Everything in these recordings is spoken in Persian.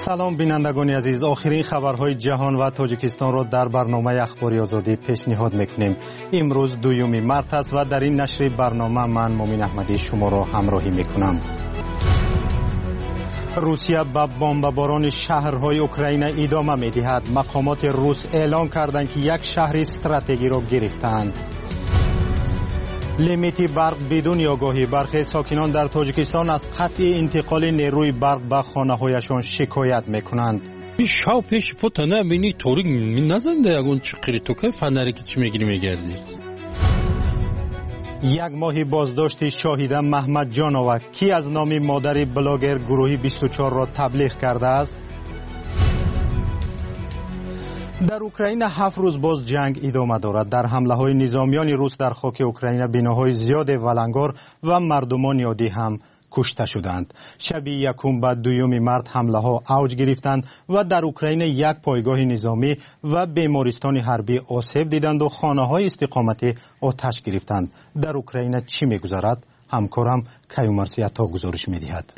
سلام بینندگان عزیز، آخرین خبرهای جهان و تاجیکستان را در برنامه اخباری آزادی پیشنهاد میکنیم. امروز 2 مارس است و در این نشر برنامه من مومن احمدی شما را همراهی میکنم. روسیه به بمباران شهرهای اوکراین ادامه میدهد. مقامات روس اعلام کردند که یک شهر استراتژیک را گرفتند. لیمیت برق بدون آگاهی. برخی ساکنان در تاجیکستان از قطع انتقال نیروی برق به خانه‌هایشان شکایت میکنند. شاو پیش پوتانه بینی طوری نزنده اگون چقیری تو که فنری که چی میگیری میگردی. 1 ماه بازداشت شاهد محمد جانوک کی از نام مادر بلاگر گروهی 24 را تبلیغ کرده است. در اوکراین 7 روز باز جنگ ادامه دارد. در حمله های نظامیان روس در خاک اوکراین بناهای زیاد ولنگار و مردمان عادی هم کشته شدند. شب 1 به 2 مارس حمله ها اوج گرفتند و در اوکراین یک پایگاه نظامی و بیمارستان حربی آسیب دیدند و خانه های استقامتی آتش گرفتند. در اوکراین چی میگذرد؟ همکارم کیومرثی عطا گزارش میدهد.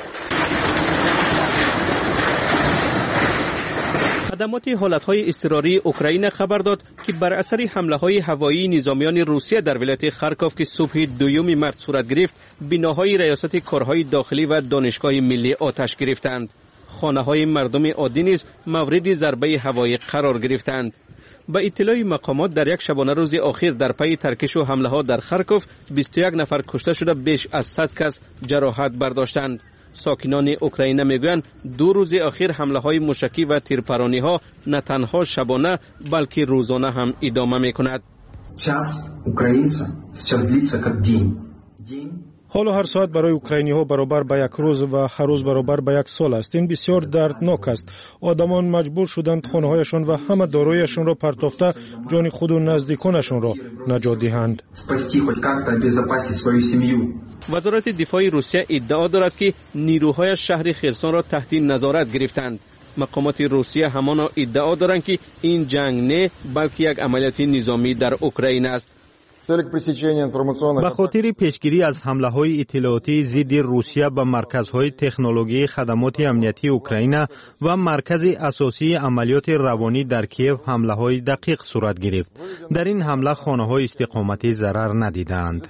خدمات حالتهای اضطراری اوکراین خبر داد که بر اثر حمله‌های هوایی نظامیان روسیه در ولایت خارکوف که صبح 2 مارس صورت گرفت، بناهای ریاست کارهای داخلی و دانشگاه ملی آتش گرفتند. خانه‌های مردم عادی نیز مورد ضربه هوایی قرار گرفتند. به اطلاع مقامات در یک شبانه روز اخیر در پی ترکش و حمله‌ها در خارکوف 21 نفر کشته شده، بیش از 100 کس جراحت برداشتند. ساکنان اوکراین میگویند 2 روز اخیر حمله های موشکی و تیرپرانی ها نه تنها شبانه بلکه روزانه هم ادامه میکند. حالا هر ساعت برای اوکراینی ها برابر به 1 روز و هر روز برابر به 1 سال است. این بسیار دردناک است. آدمان مجبور شدند خانه هایشان و همه داراییشان را پرتافته جان خود و نزدیکانشان را نجات دهند. وزارت دفاع روسیه ادعا دارد که نیروهای شهر خرسون را تحت نظارت گرفتند. مقامات روسیه همان ادعا دارند که این جنگ نه بلکه یک عملیات نظامی در اوکراین است. به خاطر پیشگیری از حمله‌های اطلاعاتی ضد روسیه به مرکزهای تکنولوژی خدمات امنیتی اوکراین و مرکز اساسی عملیات روانی در کیف حمله‌های دقیق صورت گرفت. در این حمله خانه‌های استقامتی ضرر ندیدند.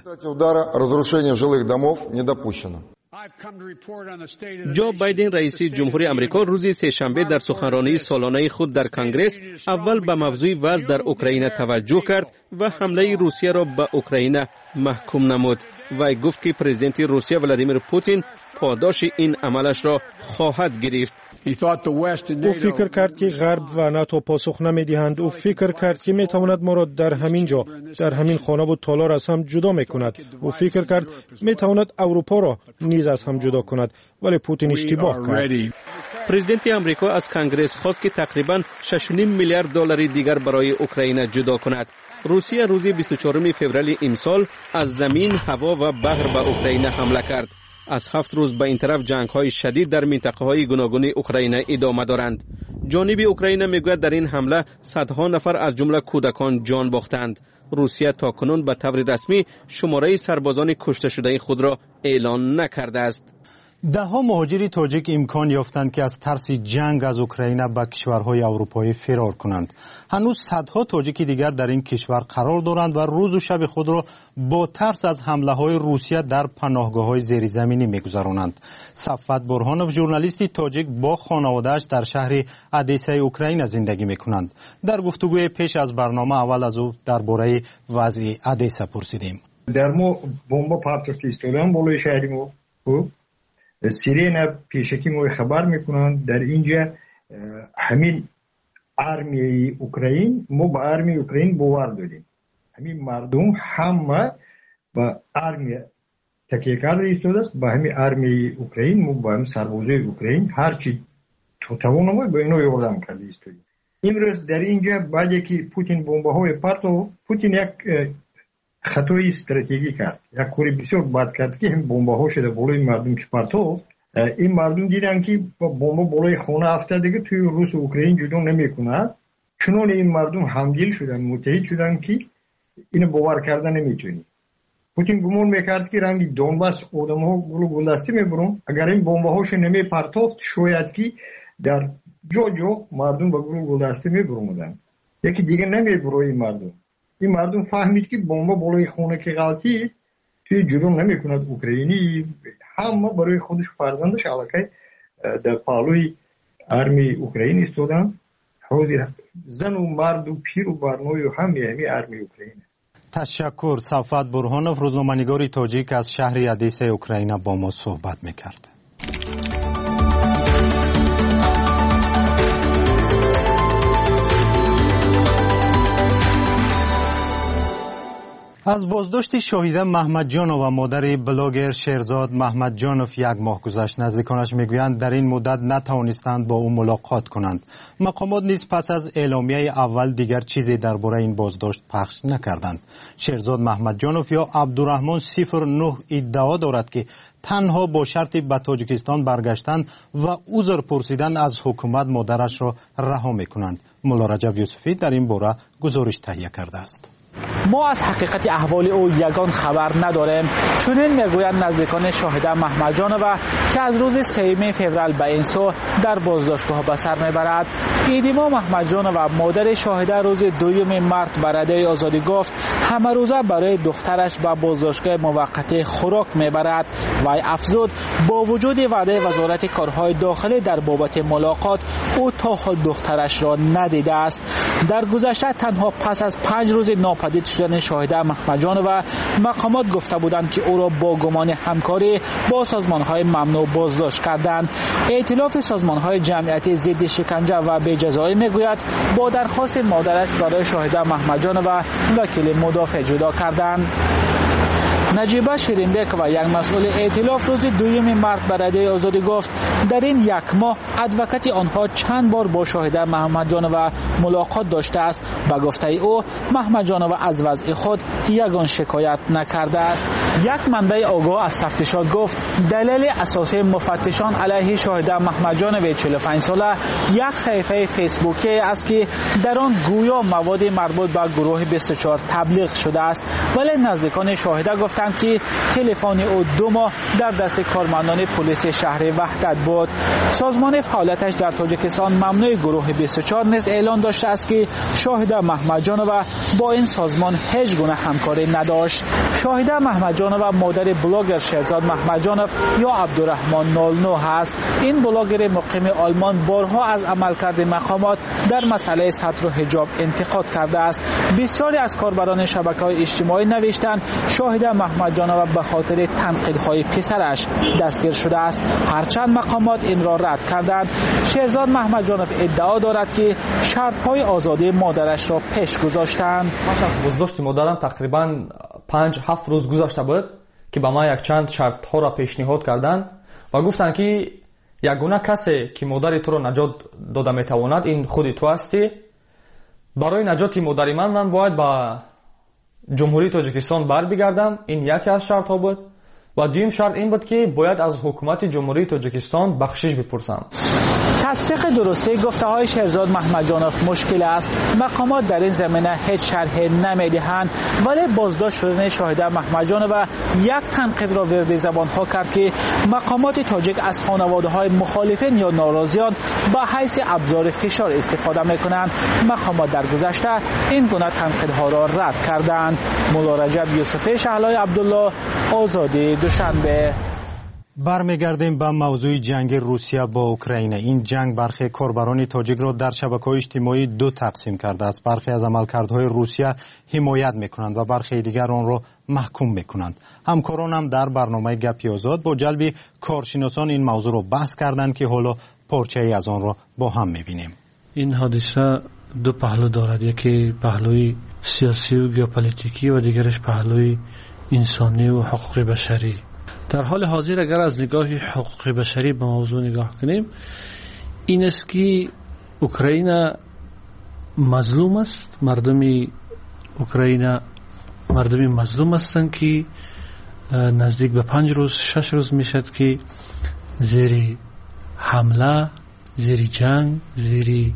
جو بایدن رئیس جمهوری آمریکا روز سه‌شنبه در سخنرانی سالانه خود در کنگره اول به موضوع وضع در اوکراین توجه کرد و حمله روسیه را به اوکراین محکوم نمود. و گفت که پرزیدنت روسیه ولادیمیر پوتین پاداش این عملش را خواهد گرفت. او فکر کرد که غرب و ناتو پاسخ نمیدهند. او فکر کرد که میتواند ما را در همین جا، در همین خانه و تالار از هم جدا میکند. او فکر کرد میتواند اروپا را نیز از هم جدا کند، ولی پوتین اشتباه کرد. پرزیدنت آمریکا از کنگره خواست که تقریباً 6.5 میلیارد دلار دیگر برای اوکراین جدا کند. روسیه روز 24 فوریه امسال از زمین، هوا و بحر به اوکراین حمله کرد. از 7 روز به این طرف جنگ‌های شدید در منطقه‌های گوناگون اوکراین ادامه دارند. جانب اوکراین میگوید در این حمله صدها نفر از جمله کودکان جان باختند. روسیه تاکنون به طور رسمی شماره سربازان کشته شده خود را اعلان نکرده است. دهها مهاجر تاجیک امکان یافتند که از ترس جنگ از اوکراین به کشورهای اروپایی فرار کنند. هنوز صدها تاجیک دیگر در این کشور قرار دارند و روز و شب خود را با ترس از حمله‌های روسیه در پناهگاه‌های زیرزمینی می‌گذرانند. صفوت برهانوف ژورنالیستی تاجیک با خانواده‌اش در شهر ادیسای اوکراین زندگی می‌کنند. در گفتگوی پیش از برنامه اول از او درباره وضع ادیسا پرسیدیم. در ما بمب پرتافته ایستادن بالای شهر ما. سیرین پیشکی ما خبر میکنند در اینجا همین آرمیای اوکراین، ما با آرمیای اوکراین باور داریم. همین مردم همه با آرمی تکیه کرده ایستاده است. با همین آرمیای اوکراین، ما با همین سربازای اوکراین هرچی توانم با اینا یاردم کرده ایستادیم. امروز در اینجا بعد که پوتین بمب‌های پرتو، پوتین یک خطای استراتژی کرد. یک کاری بسیار بد کرد که این بمب‌ها شده بالای مردم که پرتافت. این مردم دیدن که بمب بالای خونه افتاد دیگه توی روس و اوکراین جدا نمیکنه. چون این مردم همدل شدن، متحد شدن که اینو باور کردن نمیتونی. پوتین گمان میکرد که رنگ دونباس آدم‌ها گلو گلدسته میبرن. اگر این بمب‌هاش نمی پرتافت شاید که در جو مردم به گروه گلدسته میبرمودن. یکی دیگه نمیبره این مردم فهمید که بمب بالای خونه که غلطی توی جلوم نمیکند اوکراینی همه برای خودش فرزندش علاقه در پالوی ارمی اوکراین ایستادن. حاضر زن و مرد و پیر و برنوی و همه ارمی اوکراین. تشکر. صفوت برهانوف، روزنامه‌نگار تاجیک از شهر ادیسه اوکراین با ما صحبت میکرد. از بازداشت شاهده محمد جانو و مادر بلاگر شیرزاد محمد جانوف یک ماه گذشت. نزدیکانش میگویند در این مدت نتوانستند با او ملاقات کنند. مقامات نیز پس از اعلامیه اول دیگر چیزی درباره این بازداشت پخش نکردند. شیرزاد محمد جانوف یا عبدالرحمن 09 ادعا دارد که تنها با شرطی به تاجیکستان برگشتن و عذر پرسیدن از حکومت مادرش را رها میکنند. مولا رجب یوسفی در این باره گزارش تهیه کرده است. ما از حقیقت احوال او یگان خبر نداریم. چنین میگویند نزدیکان شاهده محمد جانو که از روز 3 فوریه به این سو در بازداشتگاه به سر میبرد. ایدیما محمد جانو و مادر شاهده روز 2 مارس به رادیوی آزادی گفت همه روزه برای دخترش به بازداشتگاه موقت خوراک میبرد. وی افزود با وجود وعده وزارت کارهای داخلی در بابت ملاقات او تا حال دخترش را ندیده است. در گذشته تنها پس از 5 روز ناپدید شدن شاهده محمد جانو مقامات گفته بودند که او را با گمان همکاری با سازمان‌های ممنوع بازداشت کردند. ائتلاف سازمان‌های جمعیتی ضد شکنجه و بی‌جزایی میگوید با درخواست مادرش برای شاهده محمد جانو وکیل مدافع جدا کردند. نجیبه شیرینبک و یک مسئول ائتلاف روز 2 مارس به رادیوی آزادی گفت در این یک ماه ادوکات آنها چند بار با شاهده محمد جانو ملاقات داشته است. به گفته او محمد جانو از وضع خود یگان شکایت نکرده است. یک منبع آگاه از تفتیشات گفت دلیل اساسی مفتشان علیه شاهده محمد جانو 45 ساله یک صفحه فیسبوکی است که در آن گویا مواد مربوط به گروه 24 تبلیغ شده است، ولی نزدیکان شاهده گفتند که تلفن او 2 ماه در دست کارمندان پلیس شهر وحدت بود. سازمان فعالیتش در تاجیکستان ممنوع گروه 24 نیز اعلان داشته است که شاهده محمد جانو با این سازمان هیچ گونه همکاری نداشت. شاهده محمد جانو مادر بلاگر شیرزاد محمد جانو یا عبدالرحمن 09 است. این بلاگر مقیم آلمان بارها از عملکرد مقامات در مسئله ستر و حجاب انتقاد کرده است. بسیاری از کاربران شبکه‌های اجتماعی نوشتند شاهده محمد جانو به خاطر تنقیدهای پسرش دستگیر شده است، هرچند مقامات این را رد کردند. شیرزاد محمد جانو ادعا دارد که شرطهای آزادی مادرش را پیش گذاشتند. پس از بازداشت مادرم تقریبا 5-7 روز گذشته بود که به ما یک چند شرطها را پیشنهاد کردند و گفتند که یگانه کسی که مادر تو را نجات داده میتواند این خود تو هستی. برای نجات مادر من باید با جمهوری تاجیکستان بر بگردم. این یکی از شرط ها بود و دویم شرط این بود که باید از حکومت جمهوری تاجیکستان بخشش بپرسم. تصدیق درستی گفته های شیرزاد محمد جانوف مشکل است. مقامات در این زمینه هیچ شرحی نمیدهند، ولی بازداشت شدن شاهده محمد جانو یک تنقید را ورد زبان ها کرد که مقامات تاجیک از خانواده های مخالفین یا ناراضیان به حیث ابزار فشار استفاده میکنند. مقامات در گذشته این گونه تنقیدها را رد کردند. مولا رجب یوسفی، شهلای عبدالله، آزادی دوشنبه. برمیگردیم به موضوع جنگ روسیه با اوکراین. این جنگ برخی کاربران تاجیک را در شبکه‌های اجتماعی 2 تقسیم کرده است. برخی از عملکردهای روسیه حمایت میکنند و برخی دیگر آن را محکوم میکنند. همکاران هم در برنامه گپی آزاد با جلب کارشناسان این موضوع را بحث کردند که حالا پارچه‌ای از آن را با هم میبینیم. این حادثه 2 پهلو دارد، یکی پهلوی سیاسی و ژئوپلیتیکی و دیگرش پهلوی انسانی و حقوق بشری. در حال حاضر اگر از نگاه حقوق بشری به موضوع نگاه کنیم، این است که اوکراین مظلوم است. مردم اوکراین مردمی مظلوم هستند که نزدیک به 5 روز 6 روز میشد که زیر حمله، زیر جنگ، زیر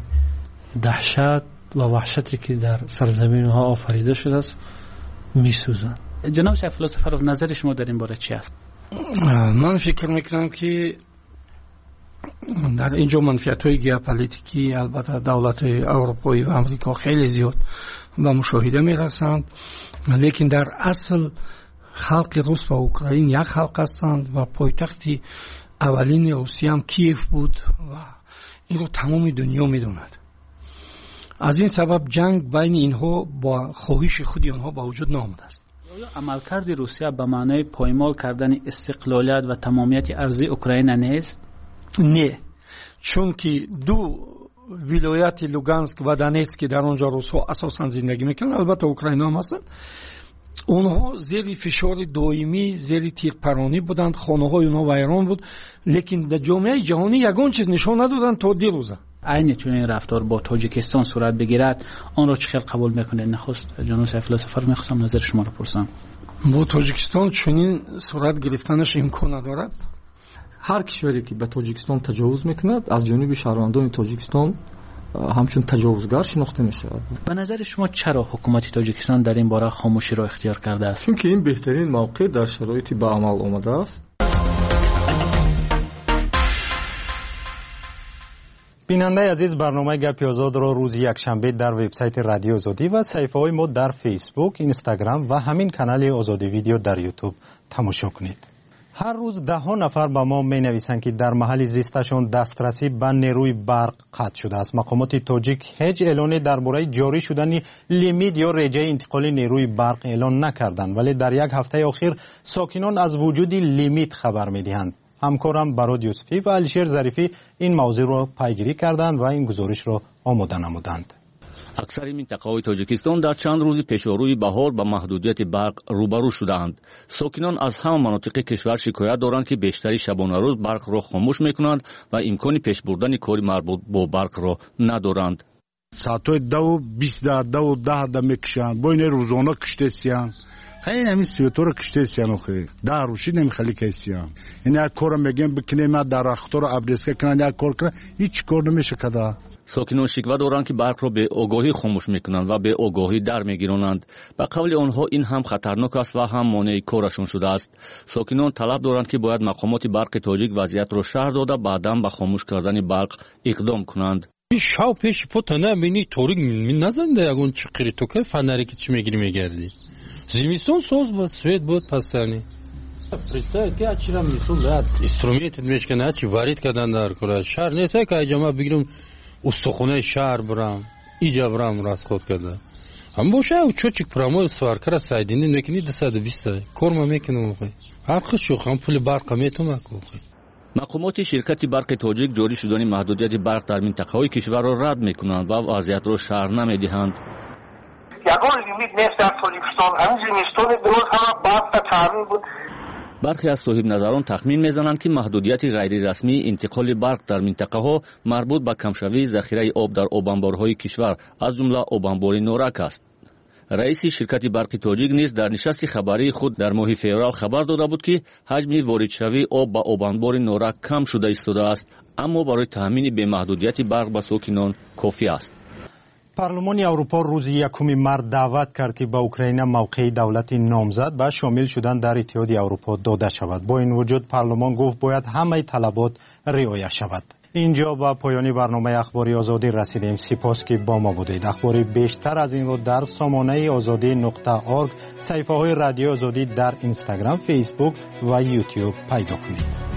دهشت و وحشتی که در سرزمین ها آفریده شده است میسوزند. جناب شیخ فلسفه، نظر شما در این باره چی است؟ من فکر میکنم که در اینجا منفعت‌های ژئوپلیتیکی البته دولت اروپایی و آمریکا خیلی زیاد به مشاهده می‌رسند، لیکن در اصل خلق روس و اوکراین یک خلق هستند و پایتخت اولین روسیه هم کیف بود و این رو تمام دنیا می‌داند. از این سبب جنگ بین اینها با خواهش خود آنها با وجود نآمده است. عملکرد روسیه به معنای پایمال کردن استقلالیت و تمامیت ارضی اوکراین نیست؟ نه، چون که دو ولایت لوگانسک و دونتسک در آنجا روس‌ها اساساً زندگی میکنند، البته اوکراین هم هستند، اونها زیر فشار دائمی، زیر تیغ‌پرانی بودند، خانه‌های اونها ویران بود، لیکن در جامعه جهانی یگان چیز نشان ندادند تا دیروزه. عین چون این رفتار با تاجیکستان صورت بگیرد آن را چه خیلی قبول میکنید؟ نخست جناب سیفالله سفر میخواستم نظر شما را پرسم. با تاجیکستان چنین صورت گرفتنش امکان ندارد. هر کشوری که به تاجیکستان تجاوز میکند از جانب شهروندان تاجیکستان همچون تجاوزگر شناخته میشه. به نظر شما چرا حکومت تاجیکستان در این باره خاموشی را اختیار کرده است؟ چون که این بهترین موقع در شرایطی به عمل آمده است. بیننده عزیز، برنامه گپ آزاد را روز یکشنبه در وبسایت رادیو آزادی و صفحه‌های ما در فیسبوک، اینستاگرام و همین کانال آزادی ویدیو در یوتیوب تماشا کنید. هر روز ده ها نفر به ما می نویسند که در محل زیستشان دسترسی به نیروی برق قطع شده است. مقامات تاجیک هیچ اعلانی درباره جاری شدن لیمیت یا رجای انتقال نیروی برق اعلان نکردند، ولی در یک هفته اخیر ساکنان از وجود لیمیت خبر می دهند. همکارم براد یوسفی و علیشیر ظریفی این موضوع را پیگیری کردند و این گزارش را آماده نمودند. اکثر منطقه‌های تاجیکستان در چند روز پیشروی بهار با محدودیت برق روبرو شدند. ساکنان از همه مناطق کشور شکایت دارند که بیشتری شبانه روز برق را خاموش می‌کنند و امکان پیش بردن کاری مربوط با برق را ندارند. ساعت‌های 2:10 میکشند، با این روزانه کشته‌سیان. خیلی همین سیوتور کشته‌سیان آخه. در روشی نمیخلی کسیان. این یک کار میگم بکنیم ما در اختر ابریسک کنند یک کار کنند، هیچ کار نمیشه کرده. ساکنان شکوه دارند که برق را به آگاهی خاموش میکنند و به آگاهی در میگیرانند. به قول آنها این هم خطرناک است و هم مانع کارشون شده است. ساکنان طلب دارند که باید مقامات برق تاجیک وضعیت را شرح داده بعداً به خاموش کردن برق اقدام کنند. شاو پیش پوتانه بینی تورگ من نزنده یگون چقیری تو که فنری که چی میگیری میگردی زمستون سوز بود سوید بود پستانی پرستاید که اچی را میسون داد استرومیت میشکنه اچی وارد کردن در کلا شهر نیست که اجما بگیرم استخونه شهر برام ایجا برام راست خود کرده هم باشه او چوچک پرامو سوار کرده سایدینی نکنی 220 کورما میکنم خوی هر خشو خام پول برق میتونم خوی. مقامات شرکت برق تاجیک جاری شدن محدودیت برق در منطقه‌های کشور را رد میکنند و وضعیت را شرح نمیدهند. یگان لیمیت نیست در تاجیکستان، همین زمستون درست هم برق تامین بود. برخی از صاحب نظران تخمین میزنند که محدودیت غیر رسمی انتقال برق در منطقه ها مربوط به کمشوی ذخیره آب در آبانبارهای کشور از جمله آبانبار نورک است. رئیس شرکت برق تاجیک نیز در نشست خبری خود در ماه فوریه خبر داده بود که حجم واردشوی آب به آبانبار نورک کم شده ایستاده است، اما برای تامین به محدودیت برق به ساکنان کافی است. پارلمان اروپا روز 1 مارس دعوت کرد که به اوکراین موقع دولت نامزد به شامل شدن در اتحاد اروپا داده شود. با این وجود پارلمان گفت باید همه طلبات رعایت شود. اینجا با پایان برنامه اخباری آزادی رسیدیم. سپاس که با ما بودید. اخباری بیشتر از این رو در سامانه azadi.org، صفحه های رادیو آزادی در اینستاگرام، فیسبوک و یوتیوب پیدا کنید.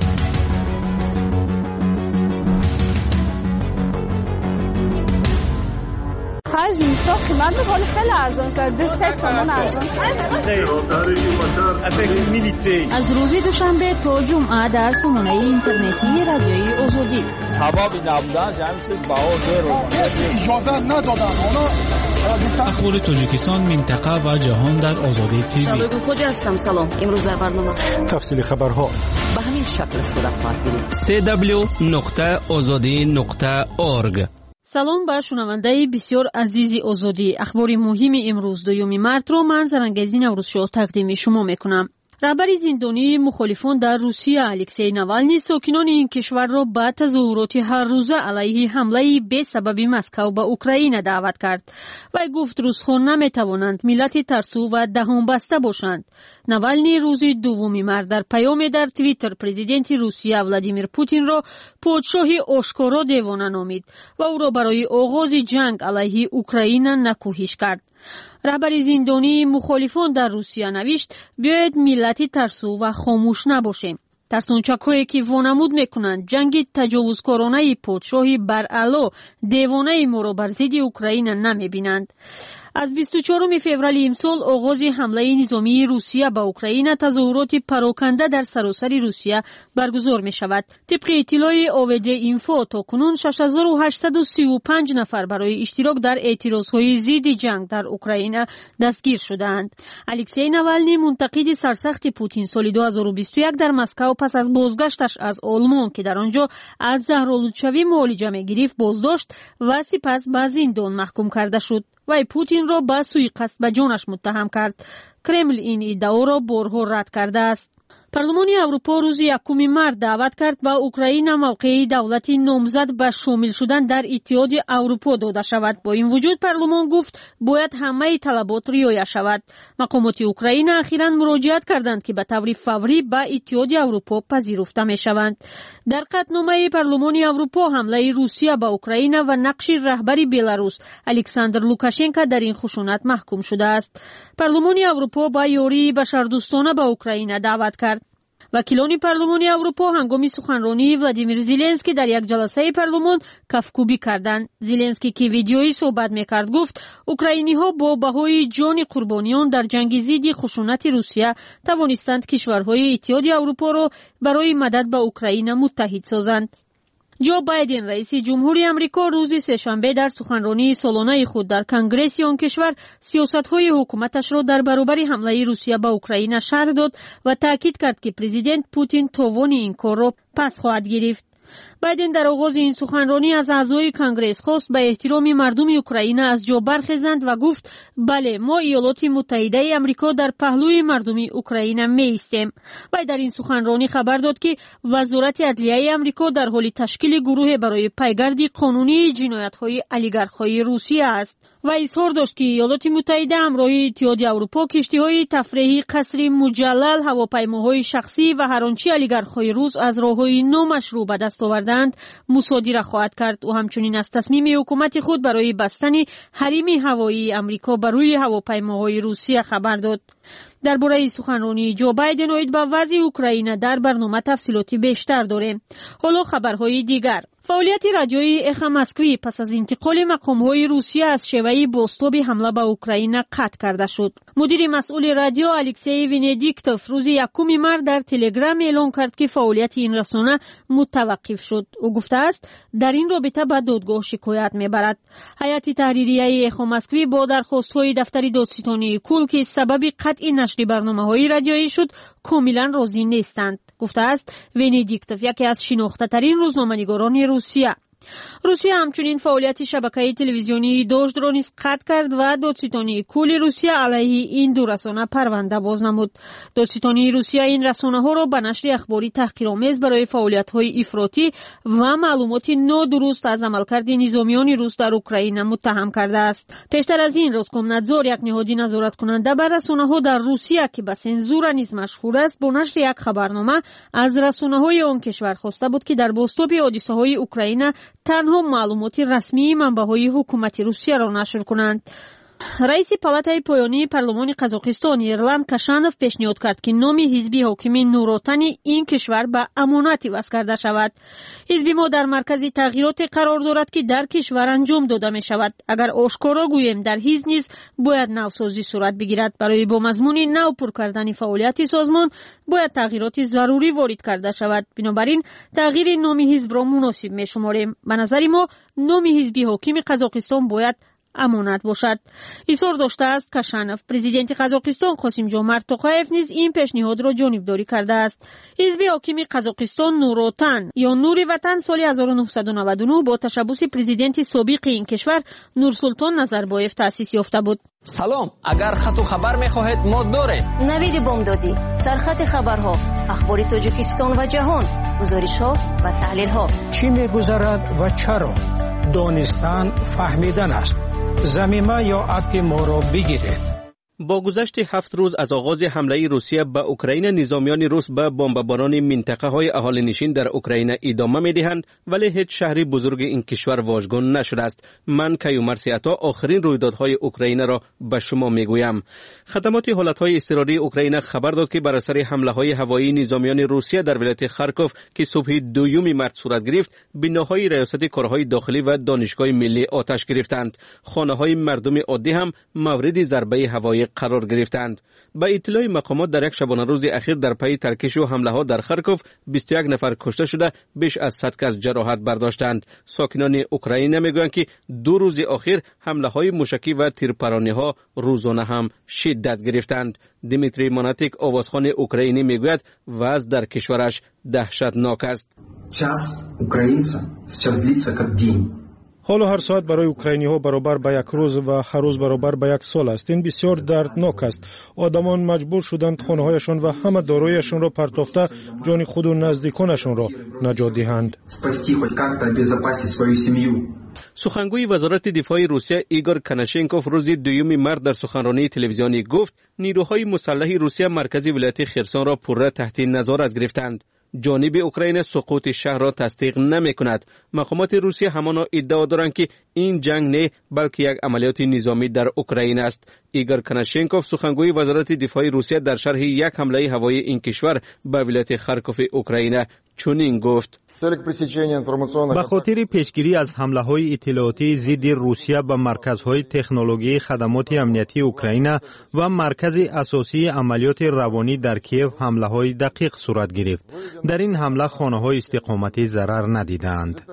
زمستون قیمت میکنه خیلی ارزان شده، 3 تومن ارزان شده. از روز دوشنبه تا جمعه در سامانه اینترنتی رادیوی آزادی. سبب نبودن جمعی چیز باور اجازه ندادن. اخبار تاجیکستان، منطقه و جهان در آزادی تیوی. شبکه خوجا هستم. سلام. امروز در برنامه تفصیل خبرها به همین شکل است خود اخبار بینید. www.azadi.org. سلام بر شنونده بسیار عزیزی آزادی. اخبار مهم امروز 2 مارس رو من زرنگزی نوروزشاه تقدیم شما میکنم. رهبر زندانی مخالفان در روسیه الکسی ناوالنی ساکنان این کشور را به تظاهرات هر روزه علیه حمله به سبب مسکو به اوکراین دعوت کرد و گفت روس‌ها نمیتوانند ملت ترسو و دهان بسته باشند. ناوالنی روز 2 مارس در پیام در توییتر پرزیدنت روسیه ولادیمیر پوتین را پادشاهی آشکارا دیوانه نامید و او را برای آغاز جنگ علیه اوکراین نکوهش کرد. رهبر زندانی مخالفان در روسیه نوشت بیاید ملت ترسو و خاموش نباشیم. ترسانچک‌هایی که وانمود میکنند جنگ تجاوزکارانه پادشاهی برعلا دیوانه ما را بر ضد اوکراین نمیبینند. از 24 فوریه امسال آغاز حمله نظامی روسیه به اوکراین تظاهرات پراکنده در سراسر روسیه برگزار می شود. طبق اطلاع آوده اینفو تاکنون 6835 نفر برای اشتراک در اعتراضهای ضد جنگ در اوکراین دستگیر شدند. الکسی ناوالنی منتقد سرسخت پوتین سال 2021 در مسکو پس از بازگشتش از آلمان که در آنجا از زهرآلودشوی معالجه می گرفت بازداشت و سپس به زندان محکوم کرده شد. و پوتین را به سوءقصد به جانش متهم کرد. کرمل این ادعا را بارها رد کرده است. پارلمان اروپا روز 1 مارس دعوت کرد به اوکراین موقع دولت نامزد به شامل شدن در اتحاد اروپا داده شود. با این وجود پارلمان گفت باید همه طلبات رعایت شود. مقامات اوکراین اخیراً مراجعت کردند که به طور فوری به اتحاد اروپا پذیرفته می شوند. در قطعنامه پارلمان اروپا حمله روسیه به اوکراین و نقش رهبر بلاروس الکساندر لوکاشنکو در این خشونت محکوم شده است. پارلمان اروپا به یاری بشردوستانه به اوکراین دعوت کرد. وکیلان پارلمان اروپا هنگام سخنرانی ولادیمیر زلنسکی در یک جلسه پارلمان کفکوبی کردند. زلنسکی که ویدیویی صحبت میکرد گفت اوکراینی ها با بهای جان قربانیان در جنگ ضد خشونت روسیه توانستند کشورهای اتحاد اروپا را برای مدد به اوکراین متحد سازند. جو بایدن رئیس جمهوری آمریکا روز سه‌شنبه در سخنرانی سالانه خود در کنگره آن کشور سیاست‌های حکومتش را در برابر حمله روسیه به اوکراین شرح داد و تاکید کرد که پرزیدنت پوتین توان این کار را پس خواهد گرفت. بایدن در آغاز این سخنرانی از اعضای کنگره خواست به احترام مردم اوکراین از جا برخیزند و گفت بله ما ایالات متحده آمریکا در پهلوی مردم اوکراین می ایستیم. و در این سخنرانی خبر داد که وزارت عدلیه آمریکا در حال تشکیل گروه برای پیگرد قانونی جنایت‌های اولیگارخ‌های روسیه است و اظهار داشت که ایالات متحده همراه اتحاد اروپا کشتی‌های تفریحی قصر مجلل، هواپیماهای شخصی و هر آنچه اولیگارخ‌های روس از راه‌های نامشروع به دست آوردند مصادره خواهد کرد. و همچنین از تصمیم حکومت خود برای بستن حریم هوایی آمریکا بر روی هواپیماهای روسیه خبر داد. درباره سخنرانی جو بایدن اوید به وضع اوکراین در برنامه تفصیلاتی بیشتر داریم. حالا خبرهای دیگر. فعالیت رادیوی اخ مسکوی پس از انتقال مقام‌های روسیه از شیوه بازتاب حمله به اوکراین قطع کرده شد. مدیر مسئول رادیو الکسی ونیدیکتوف روز 1 مارس در تلگرام اعلام کرد که فعالیت این رسانه متوقف شد. او گفته است در این رابطه به دادگاه شکایت میبرد. هیئت تحریریه اخ مسکوی با درخواست‌های دفتر دادستانی کل که سبب قطع نشر برنامه‌های رادیویی شد کاملا راضی نیستند. گفته است ونیدیکتوف یکی از شناخته‌ترین روزنامه‌نگاران روسیه. روسیه همچنین فعالیت شبکه تلویزیونی دوژد را نیز قطع کرد و دادستانی کل روسیه علیه این دو رسانه پرونده باز نمود. دادستانی روسیه این رسانه‌ها را به نشر اخباری تحقیرآمیز برای فعالیت‌های افراطی و معلومات نادرست از عملکرد نظامیان روس در اوکراین متهم کرده است. پیشتر از این روسکومنادزور یک نهاد نظارت کننده بر رسانه‌ها در روسیه که به سنزور نیز مشهور است با نشر یک خبرنامه از رسانه‌های آن کشور خواسته بود که در بازتاب حادثه‌های اوکراین تنها معلومات رسمی منبع‌های حکومت روسیه را نشر کنند. رئیس پالاتای پایانی پارلمان قزاقستان ایرلند کاشانوف پیشنهاد کرد که نام حزب حاکم نوراتن این کشور به امانت وصل کرده شود. حزب ما در مرکز تغییرات قرار دارد که در کشور انجام داده می شود. اگر آشکارا گوییم در حزب نیز باید نوسازی صورت بگیرد. برای با مضمون نو پر کردن فعالیت سازمان باید تغییرات ضروری وارد کرده شود. بنابراین تغییر نام حزب را مناسب می شماریم. به نظر ما نام حزب حاکم قزاقستان باید امانت باشد. اصرار داشته است کشانف. پرزیدنت قزاقستان قاسم جمعت توقایف نیز این پیشنهاد را جانبداری کرده است. حزب حاکم قزاقستان نوروتن یا نور وطن سال 1999 با تشبث پرزیدنت سابق این کشور نورسلطان نظربایف تأسیس یافته بود. سلام، اگر خط و خبر می‌خواهید ما داریم. نوید بامدادی، سرخط خبرها، اخبار تاجیکستان و جهان، گزارش‌ها و تحلیل‌ها. چی می‌گذرد و چرا؟ دانستن فهمیدن است. زمینه یا اپ ما را بگیرید. با گذشت 7 روز از آغاز حمله روسیه به اوکراین، نظامیان روس به بمباران منطقه‌های اهالی‌نشین در اوکراین ادامه می‌دهند، ولی هیچ شهری بزرگ این کشور واژگون نشده است. من کیومرث عطا آخرین رویدادهای اوکراین را به شما می‌گویم. خدمات حالت‌های اضطراری اوکراین خبر داد که بر اثر حمله‌های هوایی نظامیان روسیه در ولایت خارکوف که صبح 2 مارس صورت گرفت، بناهای ریاست کارهای داخلی و دانشگاه ملی آتش گرفتند. خانه‌های مردم عادی هم مورد ضربه هوایی قرار گرفتند. با اطلاع مقامات در یک شبانه روز اخیر در پی ترکش و حمله ها در خارکوف 21 نفر کشته شده، بیش از 100 کس جراحت برداشتند. ساکنان اوکراین میگویند که 2 روز اخیر حمله های موشکی و تیرپرانی ها روزانه هم شدت گرفتند. دیمیتری ماناتیک آوازخوان اوکراینی میگوید وضع در کشورش دهشتناک است. час украинца сейчас длится как день. حالا هر ساعت برای اوکراینی ها برابر به یک روز و هر روز برابر به یک سال است. این بسیار دردناک است. آدمان مجبور شدند خانه هایشان و همه داراییشان را پرتافته جان خود و نزدیکانشان را نجات دهند. سخنگوی وزارت دفاع روسیه ایگور کناشنکوف روز 2 مارس در سخنرانی تلویزیونی گفت نیروهای مسلح روسیه مرکز ولایت خرسان را پوره تحت نظارت گرفتند. جانب اوکراین سقوط شهر را تصدیق نمی کند. مقامات روسیه همانا ادعا دارند که این جنگ نه بلکه یک عملیات نظامی در اوکراین است. ایگور کناشنکوف سخنگوی وزارت دفاع روسیه در شرح یک حمله هوایی این کشور به ولایت خارکوف اوکراین چنین گفت: به خاطر پیشگیری از حمله‌های اطلاعاتی ضد روسیه به مرکزهای تکنولوژی خدمات امنیتی اوکراین و مرکز اساسی عملیات روانی در کیف حمله‌های دقیق صورت گرفت. در این حمله خانه‌های استقامتی ضرر ندیدند.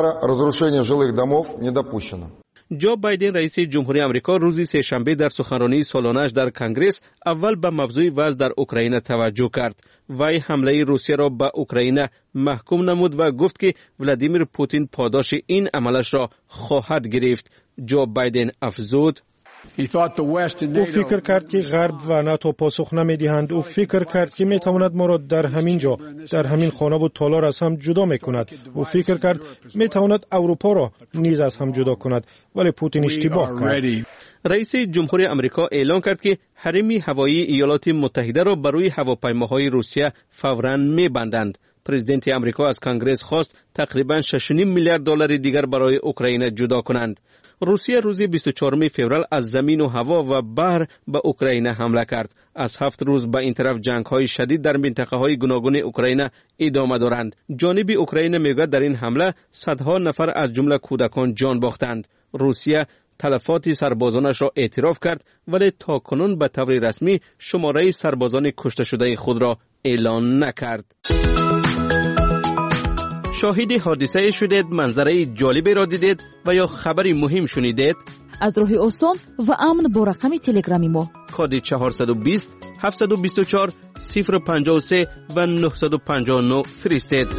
جو بایدن رئیس جمهوری آمریکا روز سه‌شنبه در سخنرانی سالانه‌اش در کنگره اول به موضوع وضع در اوکراین توجه کرد. وی حمله روسیه را به اوکراین محکوم نمود و گفت که ولادیمیر پوتین پاداش این عملش را خواهد گرفت. جو بایدن افزود: او فکر کرد که غرب و ناتو پاسخ نمیدهند. او فکر کرد که میتواند ما را در همین جا، در همین خانه و تالار از هم جدا میکند. او فکر کرد میتواند اروپا را نیز از هم جدا کند، ولی پوتین اشتباه کرد. رئیس جمهوری آمریکا اعلام کرد که حریم هوایی ایالات متحده را بر روی هواپیماهای روسیه فوراً میبندند. پرزیدنت آمریکا از کنگره خواست تقریباً 6.5 میلیارد دلار دیگر برای اوکراین جدا کنند. روسیه روز 24 فوریه از زمین و هوا و بحر به اوکراین حمله کرد. از 7 روز به این طرف جنگ‌های شدید در منطقه‌های گوناگون اوکراین ادامه دارند. جانب اوکراین میگوید در این حمله صدها نفر از جمله کودکان جان باختند. روسیه تلفات سربازانش را اعتراف کرد، ولی تاکنون به طور رسمی شماره سربازان کشته شده خود را اعلان نکرد. شاهد حادثه شدید، منظره جالبی را دیدید و یا خبری مهم شنیدید؟ از راه آسان و امن با رقم تلگرامی ما کد 420 724 053 و 959 فرستید.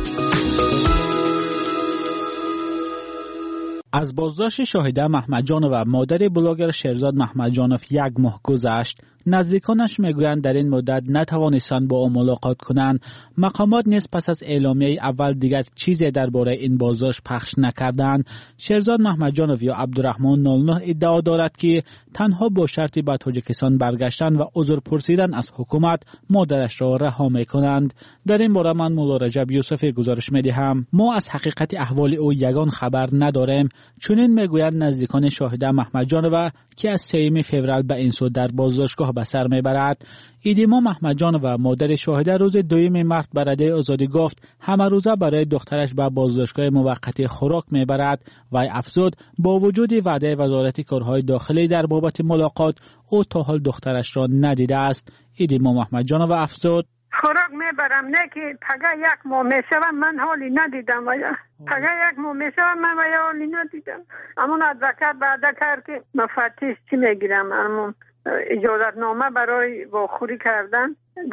از بازداشت شاهده محمدجانو و مادر بلاگر شهرزاد محمدجانوف 1 ماه گذشت. نزدیکانش میگویند در این مدت نتوانستند با او ملاقات کنند. مقامات نیز پس از اعلامیه اول دیگر چیزی درباره این بازداشت پخش نکردند. شهرزاد محمدجانوف یا عبدالرحمن 09 ادعا دارد که تنها با شرطی به تاجیکستان برگشتن و عذر پرسیدن از حکومت مادرش را رها میکنند. در این باره من مولا رجب یوسفی گزارش میدهم. ما از حقیقت احوال او یگان خبر نداریم. چنین میگویند نزدیکان شاهده محمدجانوف که از 3 فوریه به این سو در بازداشتگاه به سر میبرد. ایدیما محمدجانوف و مادر شاهده روز 2 مارس به رده آزادی گفت همه روزه برای دخترش به بازداشتگاه موقتی خوراک میبرد و افزود با وجود وعده وزارت کارهای داخلی در بابت ملاقات او تا حال دخترش را ندیده است. ایدیما محمدجانوف افزود: خوراک میبرم، نه که پگه یک ماه میشوم من حالی ندیدم و پگه یک ماه میشوم من و حالی ندیدم. امون ادوکت بعده کرد که مفتیش چی میگیرم، امون اجازت نامه برای واخوری کردن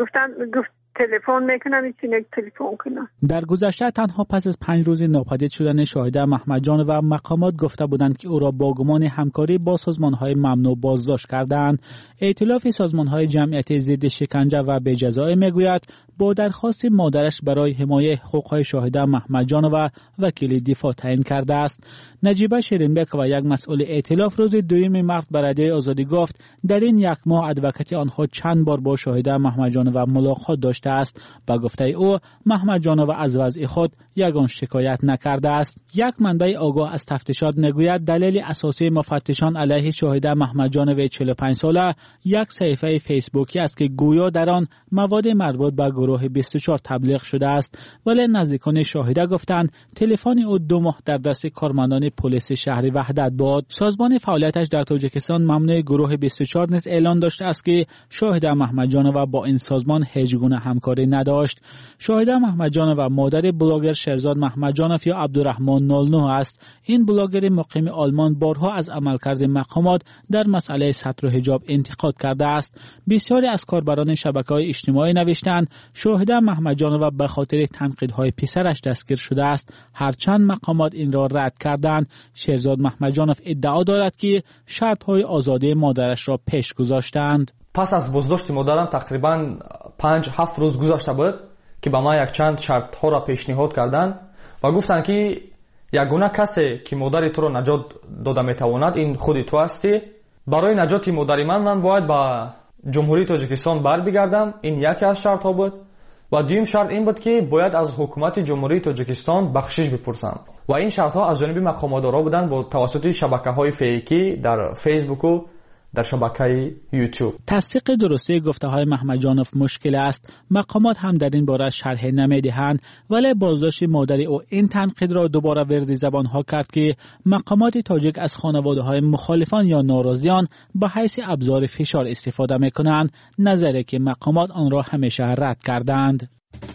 گفت تلفن میکنم، این تلفن کنم. در گذشته تنها پس از 5 روز ناپدید شدن شاهده محمد جان و مقامات گفته بودند که او را با گمان همکاری با سازمان‌های ممنوع بازداشت کردند. ائتلاف سازمان‌های جمعیتی ضد شکنجه و بجزایی میگوید با درخواست مادرش برای حمایت حقوق‌های شاهده محمد جان و وکیل دفاع تعیین کرده است. نجیبه شیرینبک و یک مسئول ائتلاف روز 2 مارس به رادیو آزادی گفت در این یک ماه ادوکت آنها چند بار با شاهده محمد جان و ملاقات داشته است. با گفته او محمد جان و از وضع خود یگان شکایت نکرده است. یک منبع آگاه از تفتیشات میگوید دلیل اساسی مفتشان علیه شاهده محمد جان و 45 ساله یک صفحه فیسبوکی است که گویا در آن مواد مربوط به گروه 24 تبلیغ شده است، ولی نزدیکان شاهده گفتند تلفن او 2 ماه در دست کارمندان پلیس شهر وحدت بود. سازمان فعالیتش در تاجیکستان ممنوع گروه 24 نیز اعلان داشته است که شاهده محمد جان و با این سازمان هیچ گونه همکاری نداشت. شاهده محمد جان و مادر بلاگر شهرزاد محمد جانف یا عبدالرحمن 09 است. این بلاگر مقیم آلمان بارها از عملکرد مقامات در مسئله ستر و حجاب انتقاد کرده است. بسیاری از کاربران شبکه‌های اجتماعی نوشتند شاهده محمد جان و به خاطر تنقیدهای پسرش دستگیر شده است، هرچند مقامات این را رد کردند. شهرزاد محمد جانف ادعا دارد که شرط‌های آزادی مادرش را پیش گذاشتند. پس از بازداشت مادرم تقریبا 5-7 روز گذشته بود که به ما یک چند شرط ها را پیشنهاد کردند و گفتند که یگانه کسی که مادر تو را نجات داده میتواند این خود تو هستی. برای نجات مادر من باید به جمهوری تاجیکستان برگردم. این یکی از شرط ها بود و دویم شرط این بود که باید از حکومت جمهوری تاجیکستان بخشش بپرسم و این شرط ها از جانب مقامات بودند با توسط شبکه‌های فیکی در فیسبوک و در شبکه یوتیوب. تصدیق درستی گفته های محمد جانف مشکل است. مقامات هم در این باره شرح نمیدهند، ولی بازداشت مادر او این تنقید را دوباره ورد زبان ها کرد که مقامات تاجیک از خانواده های مخالفان یا ناراضیان به حیث ابزار فشار استفاده میکنند، نظری که مقامات آن را همیشه رد کردند.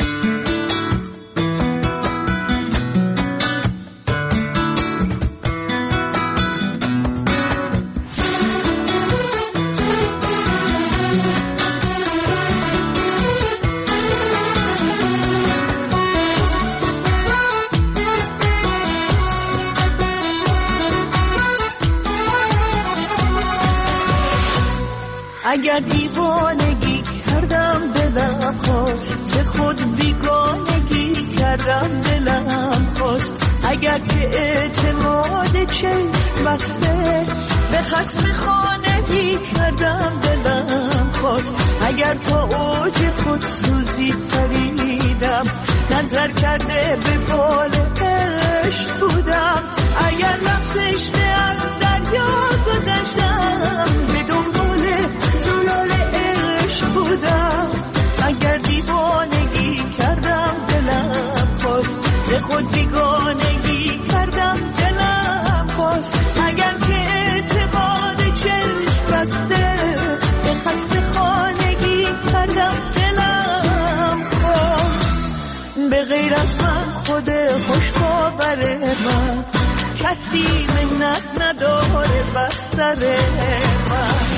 اگر دیوانگی کردم دلم خواست، به خود بیگانگی کردم دلم خواست. اگر که اعتماد چشم بسته به خصم خانگی کردم دلم خواست. اگر تا اوج خود سوزی پریدم نظر کرده به بال عشق بودم. اگر رفتش از دریا گذشتم به دنبال زلال عشق بودم. اگر دیوانگی کردم دلم خواست، ز خود بیگانگی کردم دلم خواست. اگر که اعتماد چشم بسته به خصم خانگی کردم دلم خواست. به غیر از من خود خوشباور من کسی منت نداره بر سر من.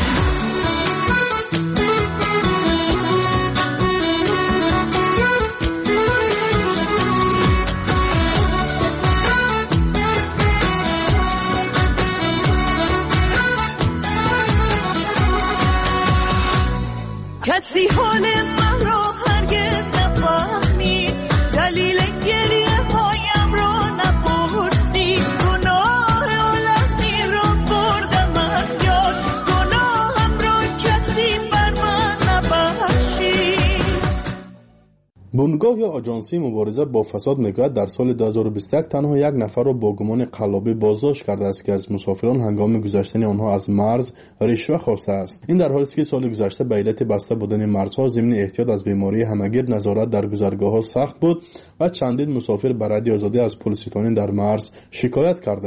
کسی حال من را هرگز نفهمید، دلیل گریه هایم را نپرسید. گناه عالمی را بردم از یاد، گناهم را کسی بر من نبخشید. بنگاه یا آژانسی مبارزه با فساد میگوید در سال 2021 تنها 1 نفر را با گمان قلابی بازداشت کرده است که از مسافران هنگام گذشتن آنها از مرز رشوه خواسته است. این در حالی است که سال گذشته به علت بسته بودن مرزها ضمن احتیاط از بیماری همهگیر نظارت در گذرگاه‌ها سخت بود و چندین مسافر به رادیو آزادی از پلیس ستانی در مرز شکایت کردند.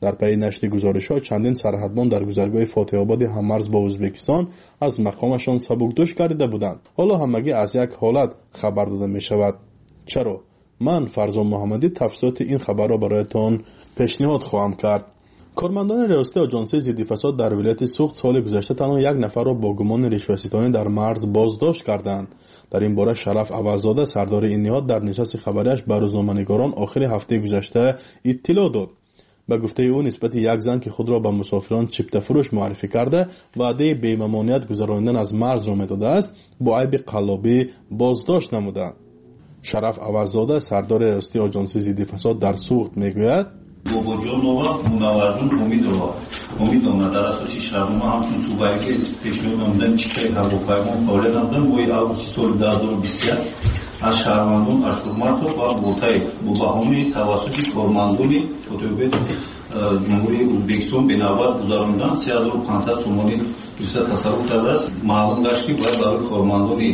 در پی نشر گزارش‌ها چندین سرحدبان در گذرگاه فاتح آباد هممرز با ازبکستان از مقامشان سبکدوش گردیده بودند. حالا همگی از یک حالت خبر داده می‌شود. چرا؟ من فرزان محمدی تفصیلات این خبر را برایتان پیشنهاد خواهم کرد. کارمندان ریاستی آژانس ضد فساد در ولایت سوخت سال گذشته تنها یک نفر را با گمان رشوه‌ستانی در مرز بازداشت کردند. در این باره شرف عوض‌زاده سردار این نهاد در نشست خبریش به روزنامه‌نگاران آخر هفته گذشته اطلاع داد. به گفته او نسبت یک زن که خود را به مسافران چپته فروش معرفی کرده وعده بی‌ممانعت گذراندن از مرز را می‌داده است، با عیب قلابی بازداشت نموده. شرف عوض‌زاده سردار ریاستی آژانس ضد فساد در سوخت میگوید باباجانова munavvarjon umidovna дар асоси шаҳрнома ҳамчун субъекте ки пешниҳод намудани чиктаи ҳавопаймон фаъолият намуданд моҳи августи соли 2021 аз шаҳрвандон ашурматов ва ботаев бо баҳони тавассути кормандони фотоёбед ҷумҳурии ӯзбекистон бенавбат гузаронданд 3500 сомонӣ дӯста тасарруф кардааст. маълум гашт ки бояд барои кормандони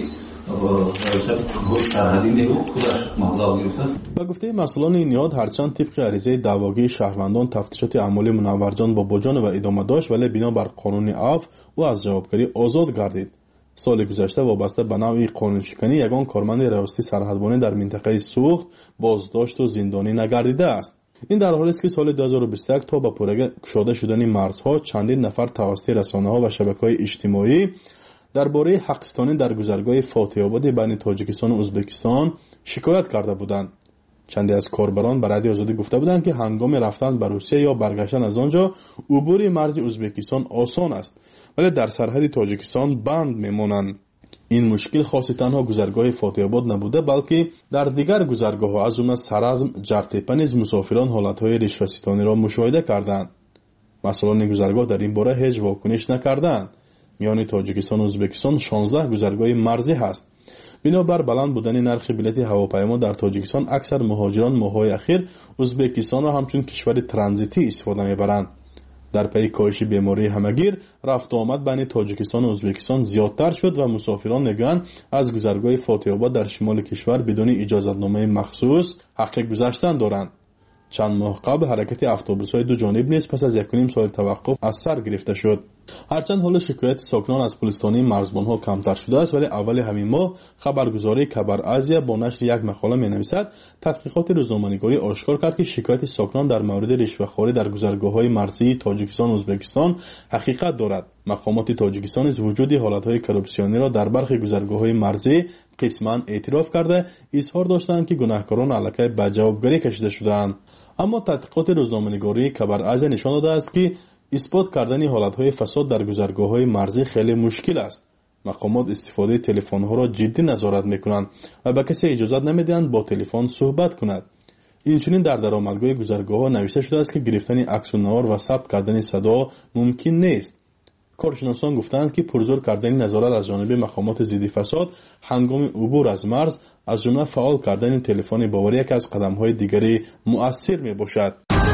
با گفته مسئولان این نهاد هرچند طبق عریضه دعواگی شهروندان تفتیشات اعمالی منورجان با بجان و ادامه داشت، ولی بنابر قانون عفو او از جوابگری آزاد گردید. سال گذشته وابسته به نوع قانون شکنی یگان کارمند ریاستی سرحدبانی در منطقه سوخت بازداشت و زندانی نگردیده است. این در حالی است که سال 2021 تا به پورگه گشوده شدن مرزها چندین نفر توسط رسانه‌ها و شبکه‌های اجتماعی درباره حقستانی در گذرگاه فاتح آباد بین تاجیکستان و ازبکستان شکایت کرده بودند. چندی از کاربران به رادیو آزادی گفته بودند که هنگام رفتن به روسیه یا برگشتن از آنجا عبور مرز ازبکستان آسان است، ولی در سرحد تاجیکستان بند میمانند. این مشکل خاصی تنها گذرگاه فاتح آباد نبوده، بلکه در دیگر گذرگاه‌ها از جمله سرازم، جرتیپه نیز مسافران حالت‌های رشوه‌ستانی را مشاهده کردند. مسئولان گذرگاه در این باره هیچ واکنش نکردند. میان تاجیکستان و ازبکستان 16 گذرگاه مرزی هست. بنابر بلند بودن نرخ بلیط هواپیما در تاجیکستان اکثر مهاجران ماه‌های اخیر ازبکستان را همچون کشور ترانزیتی استفاده می‌برند. در پی کاهش بیماری همگیر رفت و آمد بین تاجیکستان و ازبکستان زیادتر شد و مسافران میگویند از گذرگاه فاتح آباد در شمال کشور بدون اجازه‌نامه مخصوص حق گذشتن دارند. چند ماه قبل حرکت اتوبوس‌های دو جانب نیز پس از 1.5 سال توقف از سر گرفته شد. هرچند حال شکایت ساکنان از پلیس‌تانی مرزبان‌ها کمتر شده است، ولی اول همین ماه خبرگزاری خبر آزیا با نشر یک مقاله می‌نویسد تحقیقات روزنامه‌نگاری آشکار کرد که شکایت ساکنان در مورد رشوه‌خواری در گذرگاه‌های مرزی تاجیکستان و ازبکستان حقیقت دارد. مقامات تاجیکستان از وجود حالت‌های کورپسیونی را در برخی گذرگاه‌های مرزی قسماً اعتراف کرده اظهار داشتند که گناهکاران علیه به جوابگری کشیده شدند. اما تحقیقات روزنامه‌نگاری خبر آزیا نشان داده است که اثبات کردن حالت‌های فساد در گذرگاه‌های مرزی خیلی مشکل است. مقامات استفاده تلفن‌ها را جدی نظارت می‌کنند و به کسی اجازه نمی‌دهند با تلفن صحبت کند. اینچنین در درآمدگاه گذرگاه‌ها نوشته شده است که گرفتن عکس و نوار و ثبت کردن صدا ممکن نیست. کارشناسان گفتند که پرزور کردن نظارت از جانب مقامات ضد فساد هنگام عبور از مرز از جمله فعال کردن تلفن باوری یکی از قدم‌های دیگری مؤثر می‌باشد.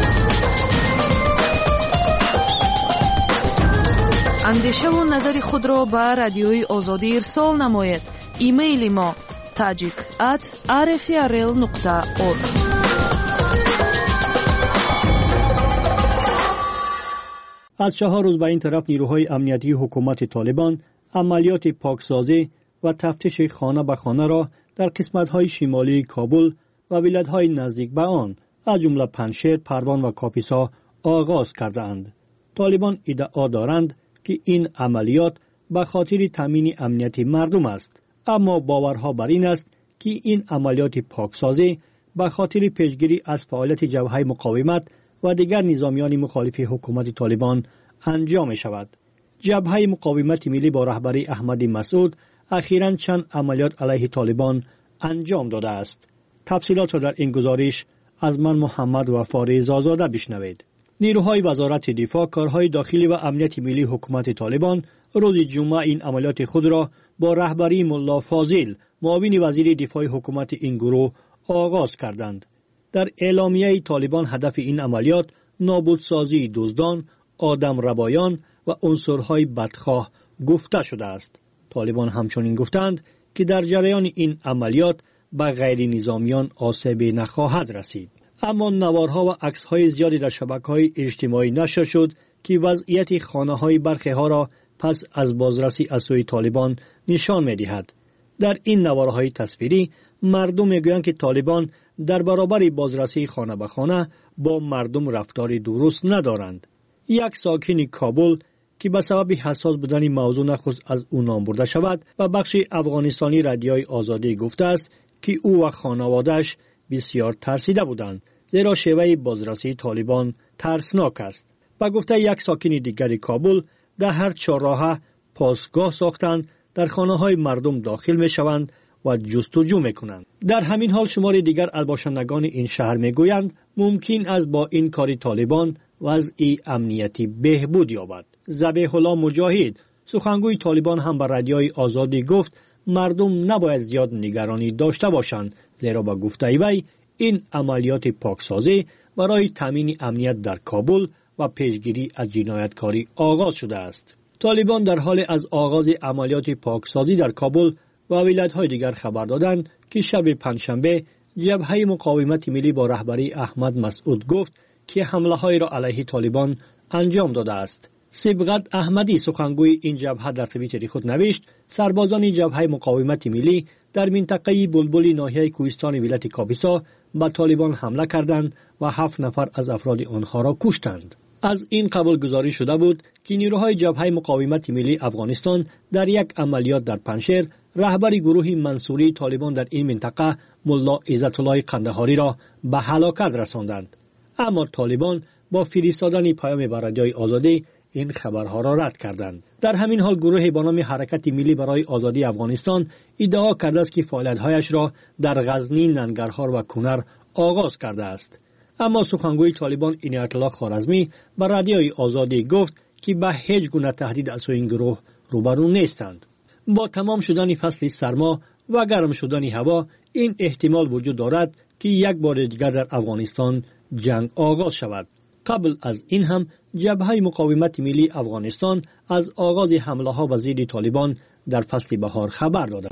اندیشه و نظر خود را به رادیوی آزادی ارسال نمایید. ایمیل ما tajik@rfrl.org. از 4 روز به این طرف نیروهای امنیتی حکومت طالبان عملیات پاکسازی و تفتیش خانه به خانه را در قسمت‌های شمالی کابل و ولایت‌های نزدیک به آن از جمله پنشیر، پروان و کاپیسا آغاز کردند. طالبان ادعا دارند که این عملیات به خاطر تامین امنیت مردم است، اما باورها بر این است که این عملیات پاکسازی به خاطر پیشگیری از فعالیت جبهه مقاومت و دیگر نظامیان مخالف حکومت طالبان انجام شود. جبهه مقاومت ملی با رهبری احمد مسعود اخیراً چند عملیات علیه طالبان انجام داده است. تفصیلات را در این گزارش از من محمد وفا رضازاده بشنوید. نیروهای وزارت دفاع، کارهای داخلی و امنیت ملی حکومت طالبان روز جمعه این عملیات خود را با رهبری ملا فاضل، معاون وزیر دفاع حکومت این گروه آغاز کردند. در اعلامیه طالبان هدف این عملیات نابودسازی دزدان، آدم ربایان و عنصرهای بدخواه گفته شده است. طالبان همچنین گفتند که در جریان این عملیات به غیر نظامیان آسیبی نخواهد رسید. اما نوارها و عکس‌های زیادی در شبکه‌های اجتماعی نشر شد که وضعیت خانه‌های برخی ها را پس از بازرسی از سوی طالبان نشان می‌دهد. در این نوارهای تصویری مردم میگویند که طالبان در برابر بازرسی خانه به خانه با مردم رفتار درست ندارند. یک ساکن کابل که به سبب حساس بودن موضوع نخست از او نام برده شود و بخش افغانستانی رادیوی آزادی گفته است که او و خانواده‌اش بسیار ترسیده بودند، زیرا شیوه بازرسی طالبان ترسناک است. با گفته یک ساکن دیگر کابل، در هر چهارراه پاسگاه ساختند، در خانه‌های مردم داخل می‌شوند و جستجو می‌کنند. در همین حال شمار دیگر از باشندگان این شهر می‌گویند ممکن است با این کار طالبان وضع امنیتی بهبود یابد. ذبیح الله مجاهد، سخنگوی طالبان، هم به رادیوی آزادی گفت مردم نباید زیاد نگرانی داشته باشند، زیرا با گفته وی این عملیات پاکسازی برای تامین امنیت در کابل و پیشگیری از جنایتکاری آغاز شده است. طالبان در حال از آغاز عملیات پاکسازی در کابل و ولایت‌های دیگر خبر دادند که شب پنجشنبه جبهه مقاومت ملی با رهبری احمد مسعود گفت که حمله‌های را علیه طالبان انجام داده است. سبغت احمدی، سخنگوی این جبهه، در توییتر خود نوشت سربازان جبهه مقاومت ملی در منطقه بلبلی ناحیه کوهستان ولایت کاپیسا به طالبان حمله کردند و 7 نفر از افراد آنها را کشتند. از این قبل گزارش شده بود که نیروهای جبهه مقاومت ملی افغانستان در یک عملیات در پنشیر رهبر گروه منصوری طالبان در این منطقه ملا عزت الله قندهاری را به هلاکت رساندند. اما طالبان با فرستادن پیام به رادیوی آزادی این خبرها را رد کردند. در همین حال گروه با نام حرکت ملی برای آزادی افغانستان ادعا کرده است که فعالیت‌هایش را در غزنی، ننگرهار و کنر آغاز کرده است. اما سخنگوی طالبان عنایت الله خوارزمی به رادیوی آزادی گفت که به هیچ گونه تهدید از این گروه روبرو نیستند. با تمام شدن فصل سرما و گرم شدن هوا این احتمال وجود دارد که یک بار دیگر در افغانستان جنگ آغاز شود. قبل از این هم جبهه مقاومت ملی افغانستان از آغاز حمله ها به ضد طالبان در فصل بهار خبر داده.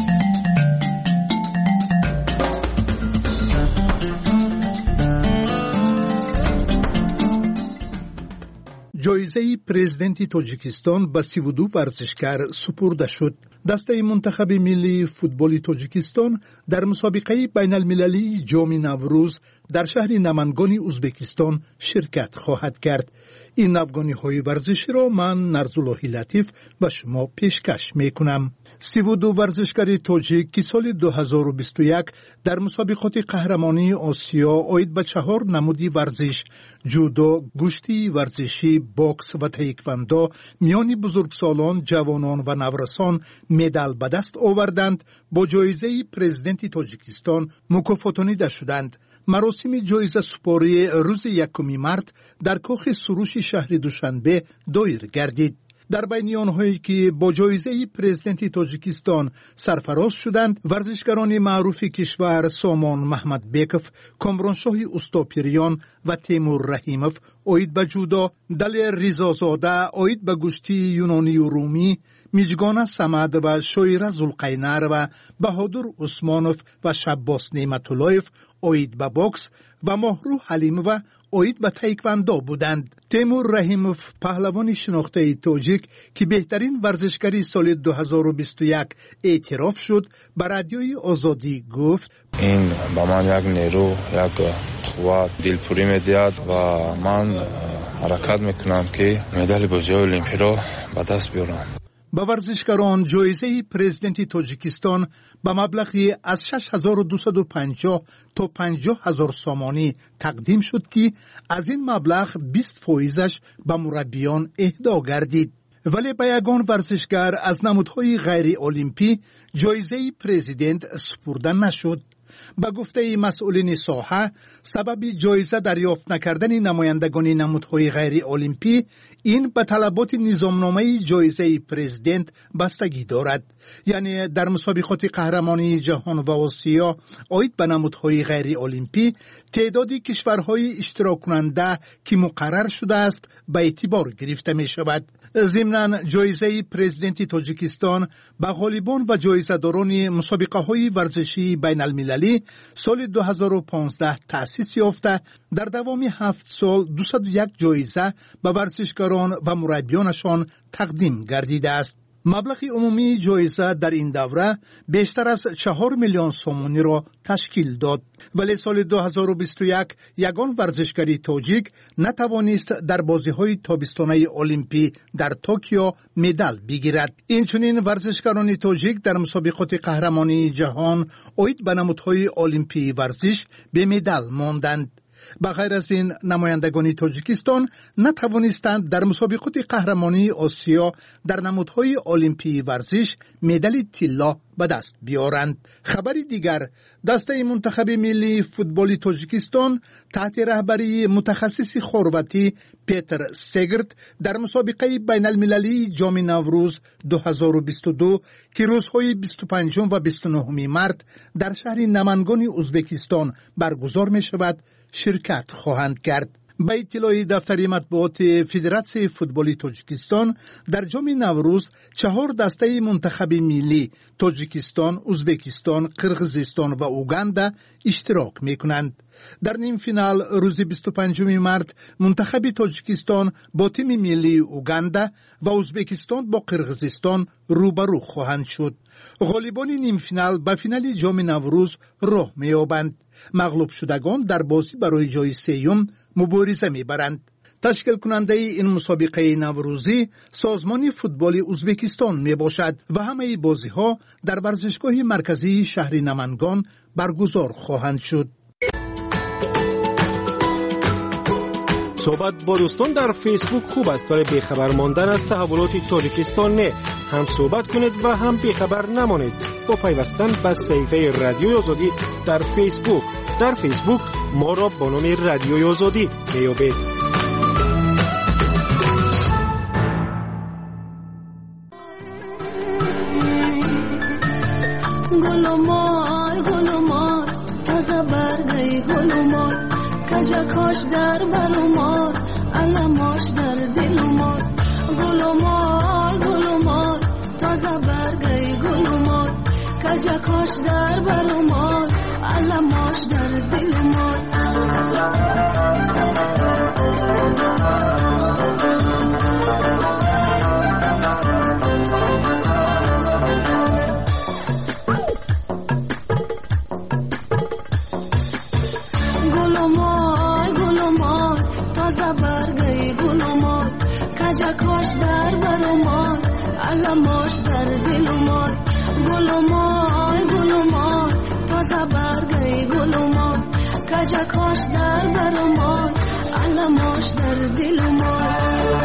جایزه پرزیدنت تاجیکستان به 32 ورزشکار سپرده شد. دسته منتخب ملی فوتبال تاجیکستان در مسابقه بین المللی جام نوروز در شهر نمنگان ازبکستان شرکت خواهد کرد. این افغانی ورزشی را من نرزاللهی لطیف به شما پیشکش میکنم. 32 ورزشکار تاجیک که سال 2021 در مسابقات قهرمانی آسیا آید به 4 نمودی ورزش، جودو، گشتی ورزشی، باکس و تایکواندو میان بزرگسالان، جوانان و نورسان مدال به دست آوردند، با جایزه پرزیدنت تاجیکستان مکافاتانیده شدند. مراسم جایزه سپاری روز 1 مارس در کاخ سروش شهر دوشنبه دایر گردید. در بین آنهایی که با جایزه پرزیدنت تاجیکستان سرفراز شدند، ورزشکاران معروف کشور سامان محمد بیکوف، کامرانشاه استاپیریان و تیمور رحیموف آید به جودو، دل ریزازاده آید به گشتی یونانی و رومی، میجگان سمد و شویره زلقینر و بهادر عثمانوف و شباس نعمتاللهیف آید به باکس و ماهرو حلیم و آید به تایکواندو بودند. تیمور رحیموف، پهلوان شناخته تاجیک که بهترین ورزشکاری سال 2021 اعتراف شد، به رادیوی آزادی گفت این با من یک نیرو، یک قوت دلپوری میدهد و من حرکت میکنم که مدال بازی المپیک را به دست بیارم. به ورزشکاران جایزه پرزیدنت تاجیکستان به مبلغی از 6250 تا 50,000 سامانی تقدیم شد که از این مبلغ 20% به مربیان اهدا گردید. ولی به یگان ورزشکار از نمودهای غیر المپی جایزه پرزیدنت سپرده نشد. به گفته مسئولین ساحه، سبب جایزه دریافت نکردن نمایندگان نمودهای غیر المپی این به طلبات نظامنامه جایزه پرزیدنت بستگی دارد. یعنی در مسابقات قهرمانی جهان و آسیا آید به نمودهای غیر المپی تعداد کشورهای اشتراک کننده که مقرر شده است به اعتبار گرفته می شود. ضمناً جایزه پرزیدنت تاجیکستان به غالبان و جایزه‌داران مسابقه های ورزشی بین المللی سال 2015 تأسیس یافته در دوام 7 سال 201 جایزه به ورزشکاران و مربیانشان تقدیم گردیده است. مبلغ عمومی جایزه در این دوره بیشتر از 4 میلیون سومونی را تشکیل داد. ولی سال 2021 یگان ورزشکاری تاجیک نتوانست در بازی‌های تابستانه المپی در توکیو مدال بگیرد. اینچنین ورزشکاران تاجیک در مسابقات قهرمانی جهان اوید به نمودهای المپی ورزش به مدال ماندند. بغیر از این نمایندگان تاجیکستان نتوانستند در مسابقات قهرمانی آسیا در نمودهای المپی ورزش مدال طلا به دست بیارند. خبری دیگر، دسته منتخب ملی فوتبال تاجیکستان تحت رهبری متخصص خرواتی پیتر سگرد در مسابقه بین المللی جام نوروز 2022 که روزهای 25 و 29 مارس در شهر نمنگان ازبکستان برگزار می شود شرکت خواهند کرد. به اطلاع دفتر مطبوعات فدراسیون فوتبال تاجیکستان در جام نوروز 4 دسته منتخب ملی تاجیکستان، ازبکستان، قرقیزستان و اوگاندا اشتراک می‌کنند. در نیم فینال روز 25 مارس منتخب تاجیکستان با تیم ملی اوگاندا و ازبکستان با قرقیزستان روبرو خواهند شد. غالبان نیم فینال به فینال جام نوروز راه می‌یابند. مغلوب شدگان در بازی برای جای سوم مبارزه می‌برند. تشکیل کننده این مسابقه نوروزی سازمان فوتبال ازبکستان می باشد و همه بازی ها در ورزشگاه مرکزی شهر نمنگان برگزار خواهند شد. صحبت با دوستان در فیسبوک خوب است، ولی بیخبر ماندن از تحولات تاجیکستان نه. هم صحبت کنید و هم بیخبر نمانید با پیوستن به صفحه رادیوی آزادی در فیسبوک. در فیسبوک ما را با نام رادیوی آزادی میابید. گلومار تازه برگی گلومار کجا کاش در برمار علماش در دلمار گلومار تازه برگی گلومار کجا کاش در برمار علماش در دلمار کاش در برمار علماش در دلمار گلومار تازه برگی گلومار کجا کاش در برمار علماش در دلمار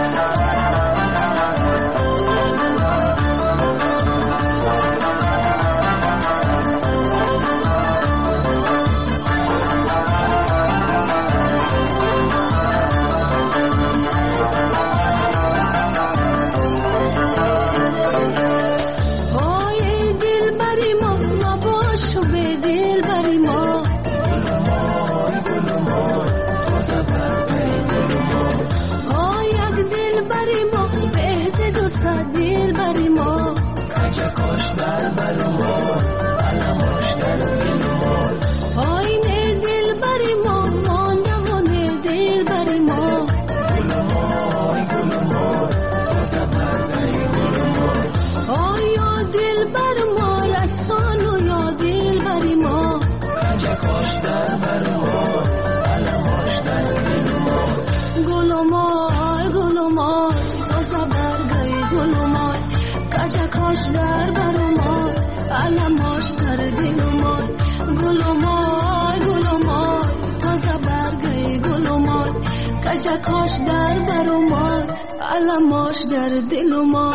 کاش در برمار علماش در دلمار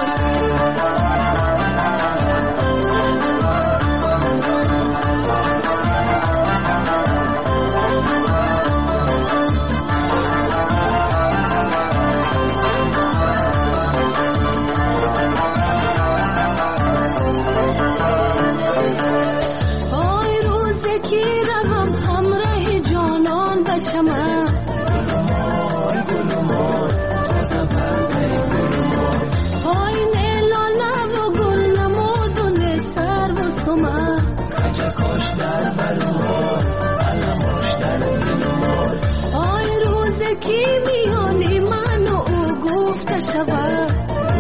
آی روزی که روم همراه جانان بچمم های نیلا لب و گل بشود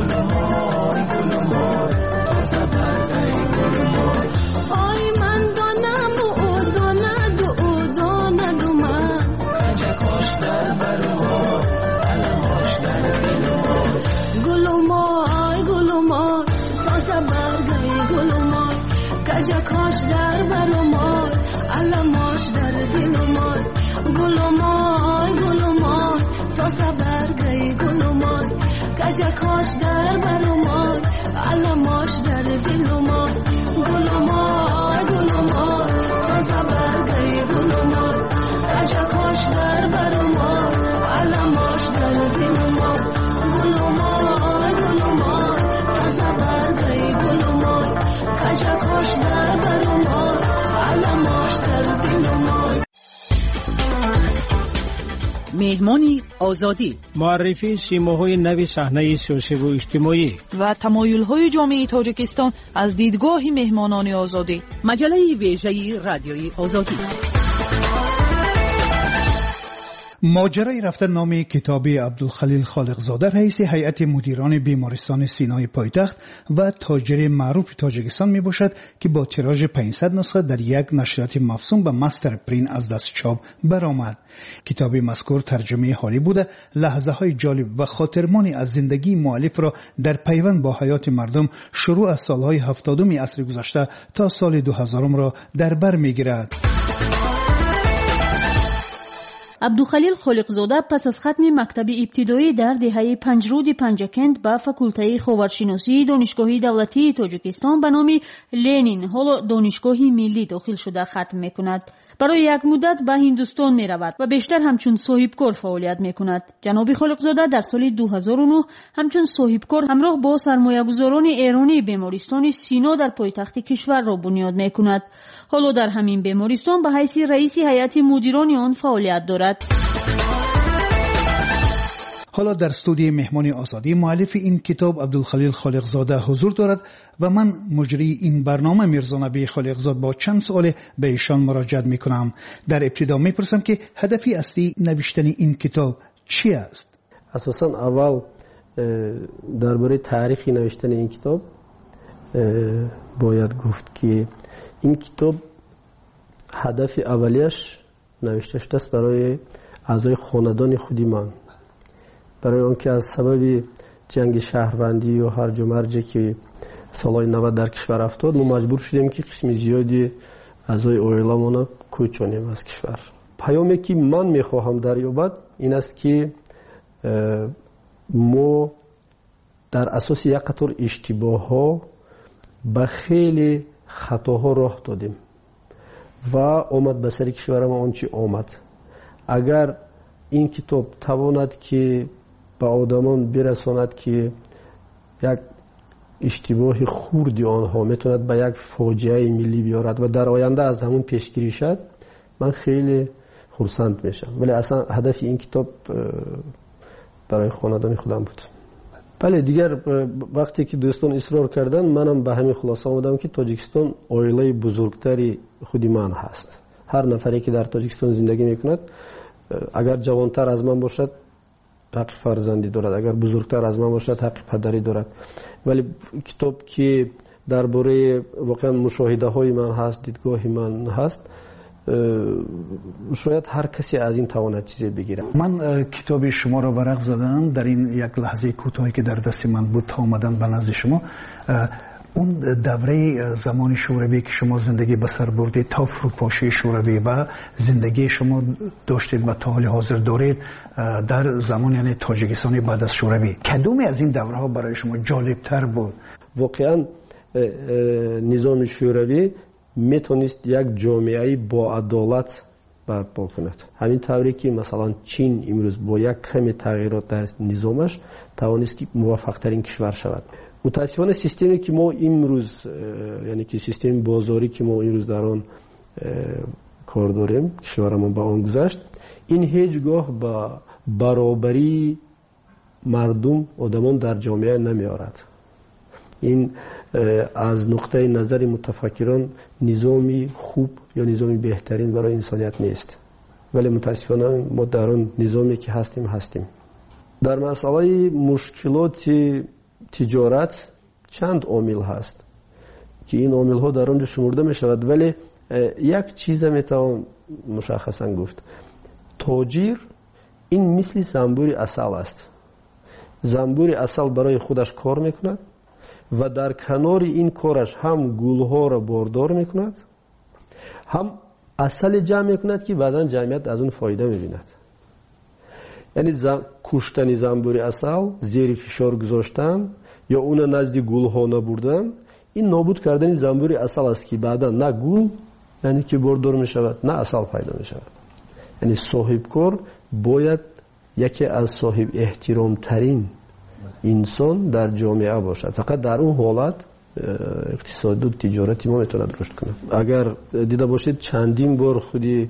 آی من دانم او داند او داند و من کجکاش در برمار علماش در دلمار گلومای گلومای تازه برگی گلومای کجکاش در برمار علماش در دلمار گلومای گلومای تازه برگی گلومای کجکاش در برمار علماش در دلمار گلومای گلومای تازه برگی گلومای کجکاش در برمار علماش در دلمار گلومای گلومای تازه برگی گلومای کجکاش در برمار علماش در دلمار. مهمانی آزادی، معرفی سیماهای نوی صحنه سیاسی و اجتماعی و تمایل‌های جامعه تاجیکستان از دیدگاه مهمانان آزادی. مجله ویژه رادیوی آزادی. ماجرای رفتن نام کتابی عبدالخلیل خالقزاده رئیس هیئت مدیران بیمارستان سینای پایتخت و تاجر معروف تاجیکستان می باشد که با تیراژ 500 نسخه در یک نشریات مفصول به مستر پرین از دست چاپ برآمد. کتاب مذکور ترجمه حالی بوده، لحظه های جالب و خاطرمانی از زندگی مؤلف را در پیوند با حیات مردم شروع از سالهای 70 عصر گذشته تا سال 2000 را در بر می گیرد. عبدالخلیل خالقزاده پس از ختم مکتب ابتدایی در دهه پنجرود پنجکند به فاکولته خاورشناسی دانشگاه دولتی تاجیکستان به نام لنین حالا دانشگاه ملی داخل شده ختم میکند. برای یک مدت به هندوستان می رود و بیشتر همچون صاحبکار فعالیت می کند. جناب خالقزاده در سال 2009 همچون صاحبکار همراه با سرمایه‌گذاران ایرانی بیمارستان سینا در پایتخت کشور را بنیاد می کند. حالا در همین بیمارستان به حیث رئیس هیئت مدیران آن فعالیت دارد. حالا در استودیوی مهمان آزادی مؤلف این کتاب عبدالخلیل خالقزاده حضور دارد و من مجری این برنامه میرزا نبی خالقزاده با چند سوال به ایشان مراجعه میکنم. در ابتدا میپرسم که هدفی اصلی نوشتن این کتاب چی است؟ اساساً اول درباره تاریخ نوشتن این کتاب باید گفت که این کتاب هدف اولیش نوشته شده است برای اعضای خاندان خودی من، برای آنکه از سبب جنگ شهروندی و هرج و مرج که سالهای 90 در کشور افتاد ما مجبور شدیم که قسم زیادی اعضای اویلامون کوچانیم از کشور. پیامی که من میخواهم دریابد این است که ما در اساس یک قطار اشتباه ها به خیلی خطاها راه دادیم و آمد به سر کشور ما آنچه آمد. اگر این کتاب تواند که به آدمان برساند که یک اشتباه خوردی آنها میتوند به یک فاجعه ملی بیارد و در آینده از همون پیشگیری شد، من خیلی خرسند میشم. ولی اصلا هدف این کتاب برای خاندان خودم بود. بله دیگر وقتی که دوستان اصرار کردن منم به همین خلاصه آمدم که تاجیکستان عائله بزرگتری خودی من هست. هر نفری که در تاجیکستان زندگی میکند اگر جوانتر از من باشد حق فرزندی دارد، اگر بزرگتر از من باشد حق پدری دارد. ولی کتاب که درباره واقعا مشاهده های من هست، دیدگاه من هست، شاید هر کسی از این تواند چیزی بگیره. من کتاب شما را ورق زدم در این یک لحظه کوتاهی که در دست من بود تا آمدن به نزد شما. اون دوره زمان شوروی که شما زندگی به سر بردید تا فروپاشی شوروی و زندگی شما داشتید و تا حال حاضر دارید در زمان یعنی تاجیکستان بعد از شوروی، کدومی از این دوره ها برای شما جالب تر بود؟ واقعا نظام شوروی میتونست یک جامعه با عدالت برپا کند. همین طوری که مثلا چین امروز با یک کمی تغییرات در نظامش توانست که موفق ترین کشور شود. متاسفانه سیستمی که ما امروز یعنی که سیستم بازاری که ما امروز در آن کار داریم، کشورمون با آن گذشت، این هیچگاه با برابری مردم آدمان در جامعه نمیارد. این از نقطه نظر متفکران نظامی خوب یا نظامی بهترین برای انسانیت نیست. ولی متاسفانه ما در آن نظامی که هستیم. در مسئله مشکلات تجارت چند عامل هست که این عامل ها در آنجا شمرده می شود، ولی یک چیز می توان مشخصا گفت. تاجر این مثل زنبور عسل است. زنبور عسل برای خودش کار میکند و در کنار این کارش هم گلها را باردار میکند، هم عسل جمع میکند که بعدا جمعیت از اون فایده میبیند. یعنی کشتن زنبور عسل، زیر فشار گذاشتن یا اون نزد گلها نبردن، این نابود کردن زنبور عسل است که بعدا نه گل یعنی که باردار میشود نه عسل پیدا میشود. یعنی صاحب کار باید یکی از صاحب احترام ترین انسان در جامعه باشد. فقط در اون حالت اقتصاد و تجارت ما میتواند رشد کنه. اگر دیده باشید چندین بار خودی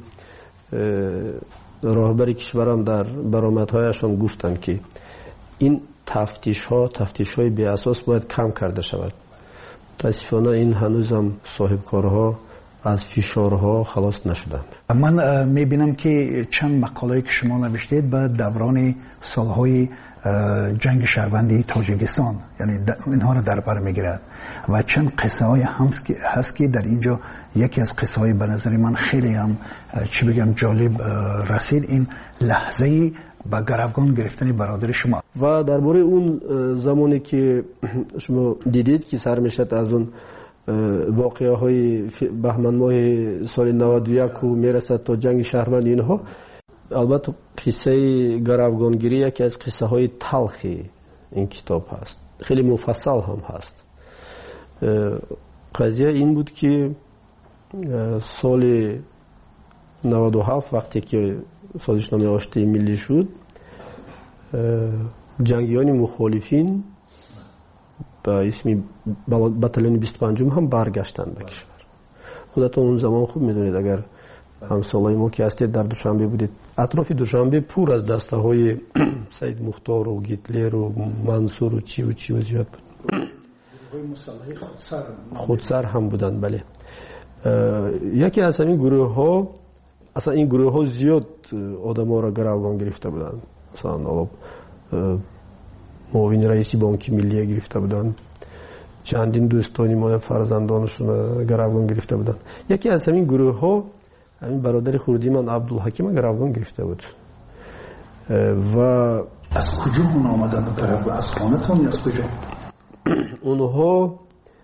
راهبر کشورم در برآمدهایشان گفتن که این تفتیش های بی اساس باید کم کرده شود. متاسفانه این هنوزم صاحب کارها از فشارها خلاص نشدند. من میبینم که چند مقاله که شما نوشتید به دوران سالهای جنگ شهروندی تاجیکستان، یعنی اینها رو در بر میگیرد و چند قصه های هست که در اینجا یکی از قصه های به نظر من خیلی هم جالب رسید، این لحظه با گروگان گرفتن برادر شما. و درباره اون زمانی که شما دیدید که سر میشد از اون واقعه های بهمن ماه سال 91 و میرسد تا جنگ شهروندی، اینها البته قصه گروگانگیری یکی از قصه های تلخی این کتاب هست، خیلی مفصل هم هست. قضیه این بود که سال 97 وقتی که سازشنامه آشتی ملی شد، جنگیان مخالفین با اسم بتالون 25 هم برگشتند به کشور. خودتون اون زمان خوب میدونید، اگر همسالای ما که هستید در دوشنبه بودید، اطراف دوشنبه پر از دسته های سید مختار و گیتلر و منصور و چی و زیاد بود. خودسر هم بودند. بله. یکی از این گروه ها، اصلا این گروه ها زیاد آدم ها را گروگان گرفته بودند. مثلا معاون رئیس بانک ملی گرفته بودند، چندین دوستانی ما فرزندانشون گروگان گرفته بودند. یکی از همین گروه ها همین برادر خردی من عبدالحکیم گروگان گرفته بود. و از کجا اون آمدن گروگان؟ از خانه‌تون یا از کجا؟ اونها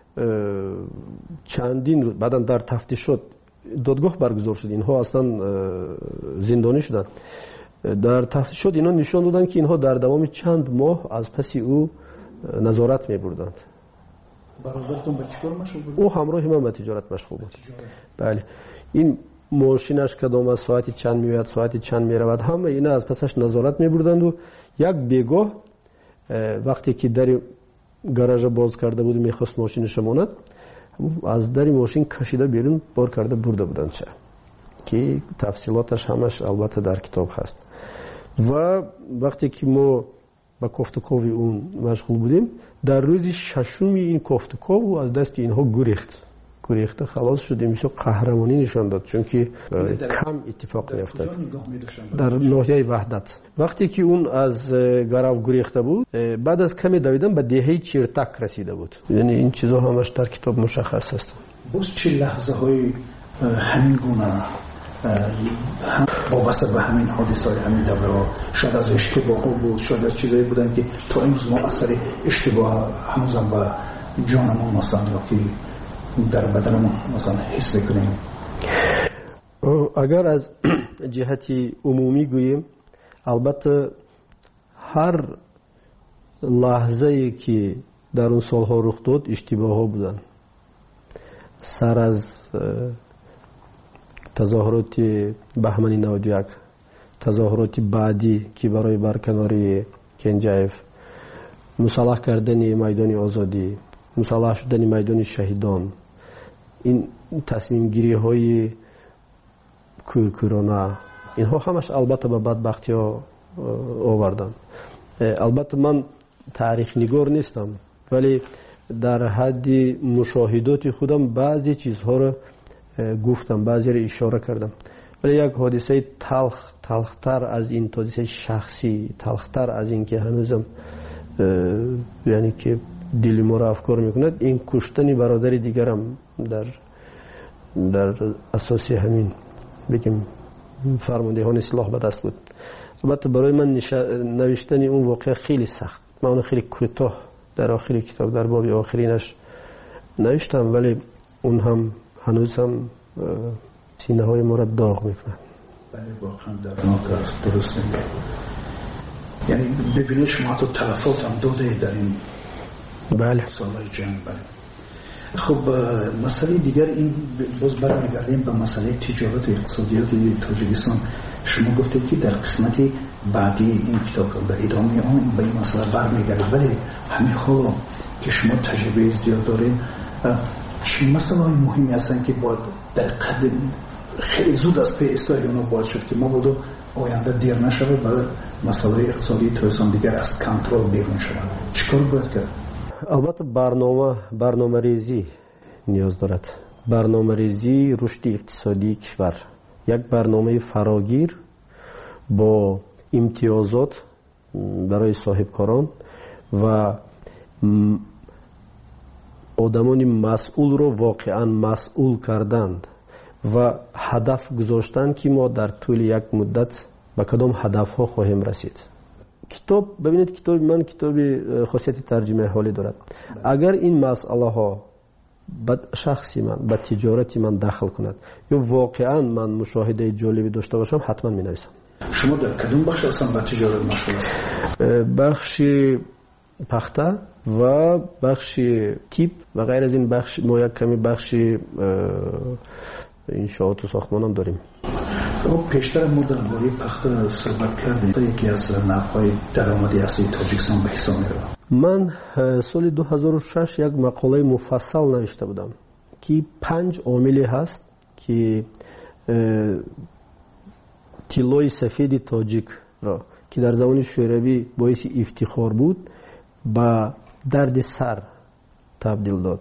چندین روز بعدا در تفتیشات دادگاه برگزار شد، اینها اصلا زندانی شدند. در تفتیشات اینا نشان دادن که اینها در دوام چند ماه از پس او نظارت می‌بردند. برادرتون به چیکار مشغول بود؟ او همراه من به تجارت مشغول بود. بله. این ماشینش کدام از ساعتی چند میاد، ساعتی چند میرود، همه اینا از پسش نظارت می‌بردند و یک بیگاه وقتی که در گاراژ باز کرده بود می‌خواست ماشینش بماند، از در ماشین کشیده بیرون بار کرده برده بودند چه که تفصیلاتش همش البته در کتاب هست. و وقتی که ما با کوفتکوی اون مشغول بودیم، در روز ششم این کوفتکو از دست اینها گریخته خلاص شدیم. میشه قهرمانی نشان داد، چون که کم اتفاق میافتاد در ناحیه وحدت. وقتی که اون از گرو گریخته بود، بعد از کمی دویدن به دهه چیرتک رسیده بود. یعنی این چیزا همش در کتاب مشخص است. باز چه لحظه های همین گونه وابسته به همین حادثه های همین دوره، شاید از اشتباه ها بود، شاید از چیزایی بودن که تا امروز ما اثر اشتباه هنوزم به جانمون مثلا یا که در بدنمون مثلا حس بکنیم. اگر از جهتی عمومی گوییم، البته هر لحظه‌ای که در اون سالها رخ داد اشتباه ها بودن. سر از تظاهرات بهمن 91، تظاهرات بعدی که برای برکناری کنجایف، مسلح کردن میدان آزادی، مسلح شدن میدان شهیدان، این تصمیم گیری های کورکورانه، اینها همش البته به بدبختی ها آوردن. البته من تاریخ نگار نیستم، ولی در حد مشاهدات خودم بعضی چیزها را گفتم، بعضی را اشاره کردم. ولی یک حادثه تلختر از این حادثه شخصی، تلختر از این که هنوزم یعنی که دل ما را افکار میکند، این کشتن برادر دیگرم در اساس همین بگیم فرماندهان سلاح به دست بود. البته برای من نوشتن اون واقعا خیلی سخت. من اون خیلی کوتاه در آخر کتاب در باب آخرینش نوشتم، ولی اون هم هنوز هم سینه های ما را داغ میکنه. بله واقعا دردناک است، درست میگه. یعنی ببینید شما تو تلفات هم داده در این بله سالهای جنگ. بله خب مسئله دیگر این باز برمیگردیم به مسئله تجارت و اقتصادیات تاجیکستان. شما گفتید که در قسمت بعدی این کتاب در ادامه آن به این مسئله برمیگردید، ولی همین حالا که شما تجربه زیاد دارید چه مسئله های مهمی هستن که باید در قدم خیلی زود از پی اصلاح اونا باید شد که ما بودو آینده دیر نشود و مسئله اقتصادی تاجیکستان دیگر از کنترل بیرون شود؟ چیکار باید کرد؟ البته برنامه ریزی نیاز دارد. برنامه ریزی رشد اقتصادی کشور، یک برنامه فراگیر با امتیازات برای صاحبکاران و آدمان مسئول رو واقعا مسئول کردند و هدف گذاشتن که ما در طول یک مدت به کدام هدف ها خواهیم رسید. کتاب ببینید، کتاب من کتاب خاصیت ترجمه حالی دارد. اگر این مسئله ها به شخصی من، به تجارتی من دخل کند یا واقعا من مشاهده جالبی داشته باشم، حتما می نویسم. شما در کدوم بخش اصلا به تجارت مشغول هستید؟ بخش پخته و بخش تیپ و غیر از این بخش، ما یک کمی بخش انشاءات و ساختمان هم داریم. پیشتر ما در باره پخته صحبت کردیم. یکی از نحوهای درآمدی اصلی تاجیکستان به حساب می‌رود. من سال 2006 یک مقاله مفصل نوشته بودم که 5 عاملی هست که طلای سفید تاجیک را که در زمان شوروی باعث افتخار بود به درد سر تبدیل داد.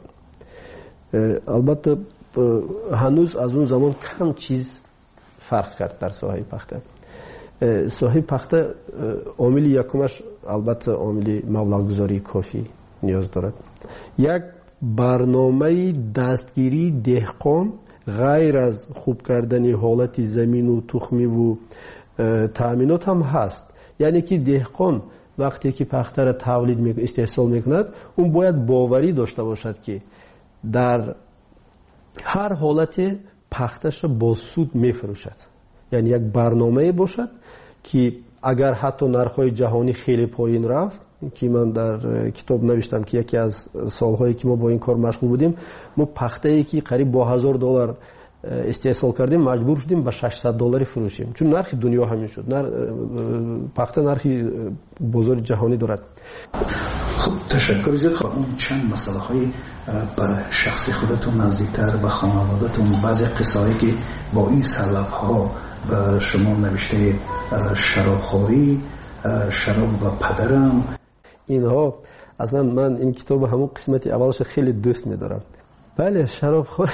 البته هنوز از اون زمان کم چیز فرق کرد در ساحه پخته. ساحه پخته عامل یکمش البته عامل مبلغ گذاری کافی نیاز دارد. یک برنامه دستگیری دهقان غیر از خوب کردن حالت زمین و تخمی و تأمینات هم هست. یعنی که دهقان وقتی که پخته را تولید استحصال میکند، اون باید باوری داشته باشد که در هر حالت پختش با سود میفروشد. یعنی یک برنامه باشد که اگر حتی نرخ‌های جهانی خیلی پایین رفت، که من در کتاب نوشتم که یکی از سالهایی که ما با این کار مشغول بودیم، ما پخته‌ای که قریب با $1000 استحصال کردیم مجبور شدیم به $600 فروشیم، چون نرخ دنیا همین شد. پخته نرخی بازار جهانی دارد. خب تشکر زیاد. خب اون چند مسئله های به شخصی خودتون نزدیکتر، به خانوادتون، بعضی قصه‌ای که با این سلف ها به شما نوشته، شرابخوری، شراب و پدرم، اینها اصلا من این کتاب همون قسمت اولش خیلی دوست می‌دارم. بله شرابخور.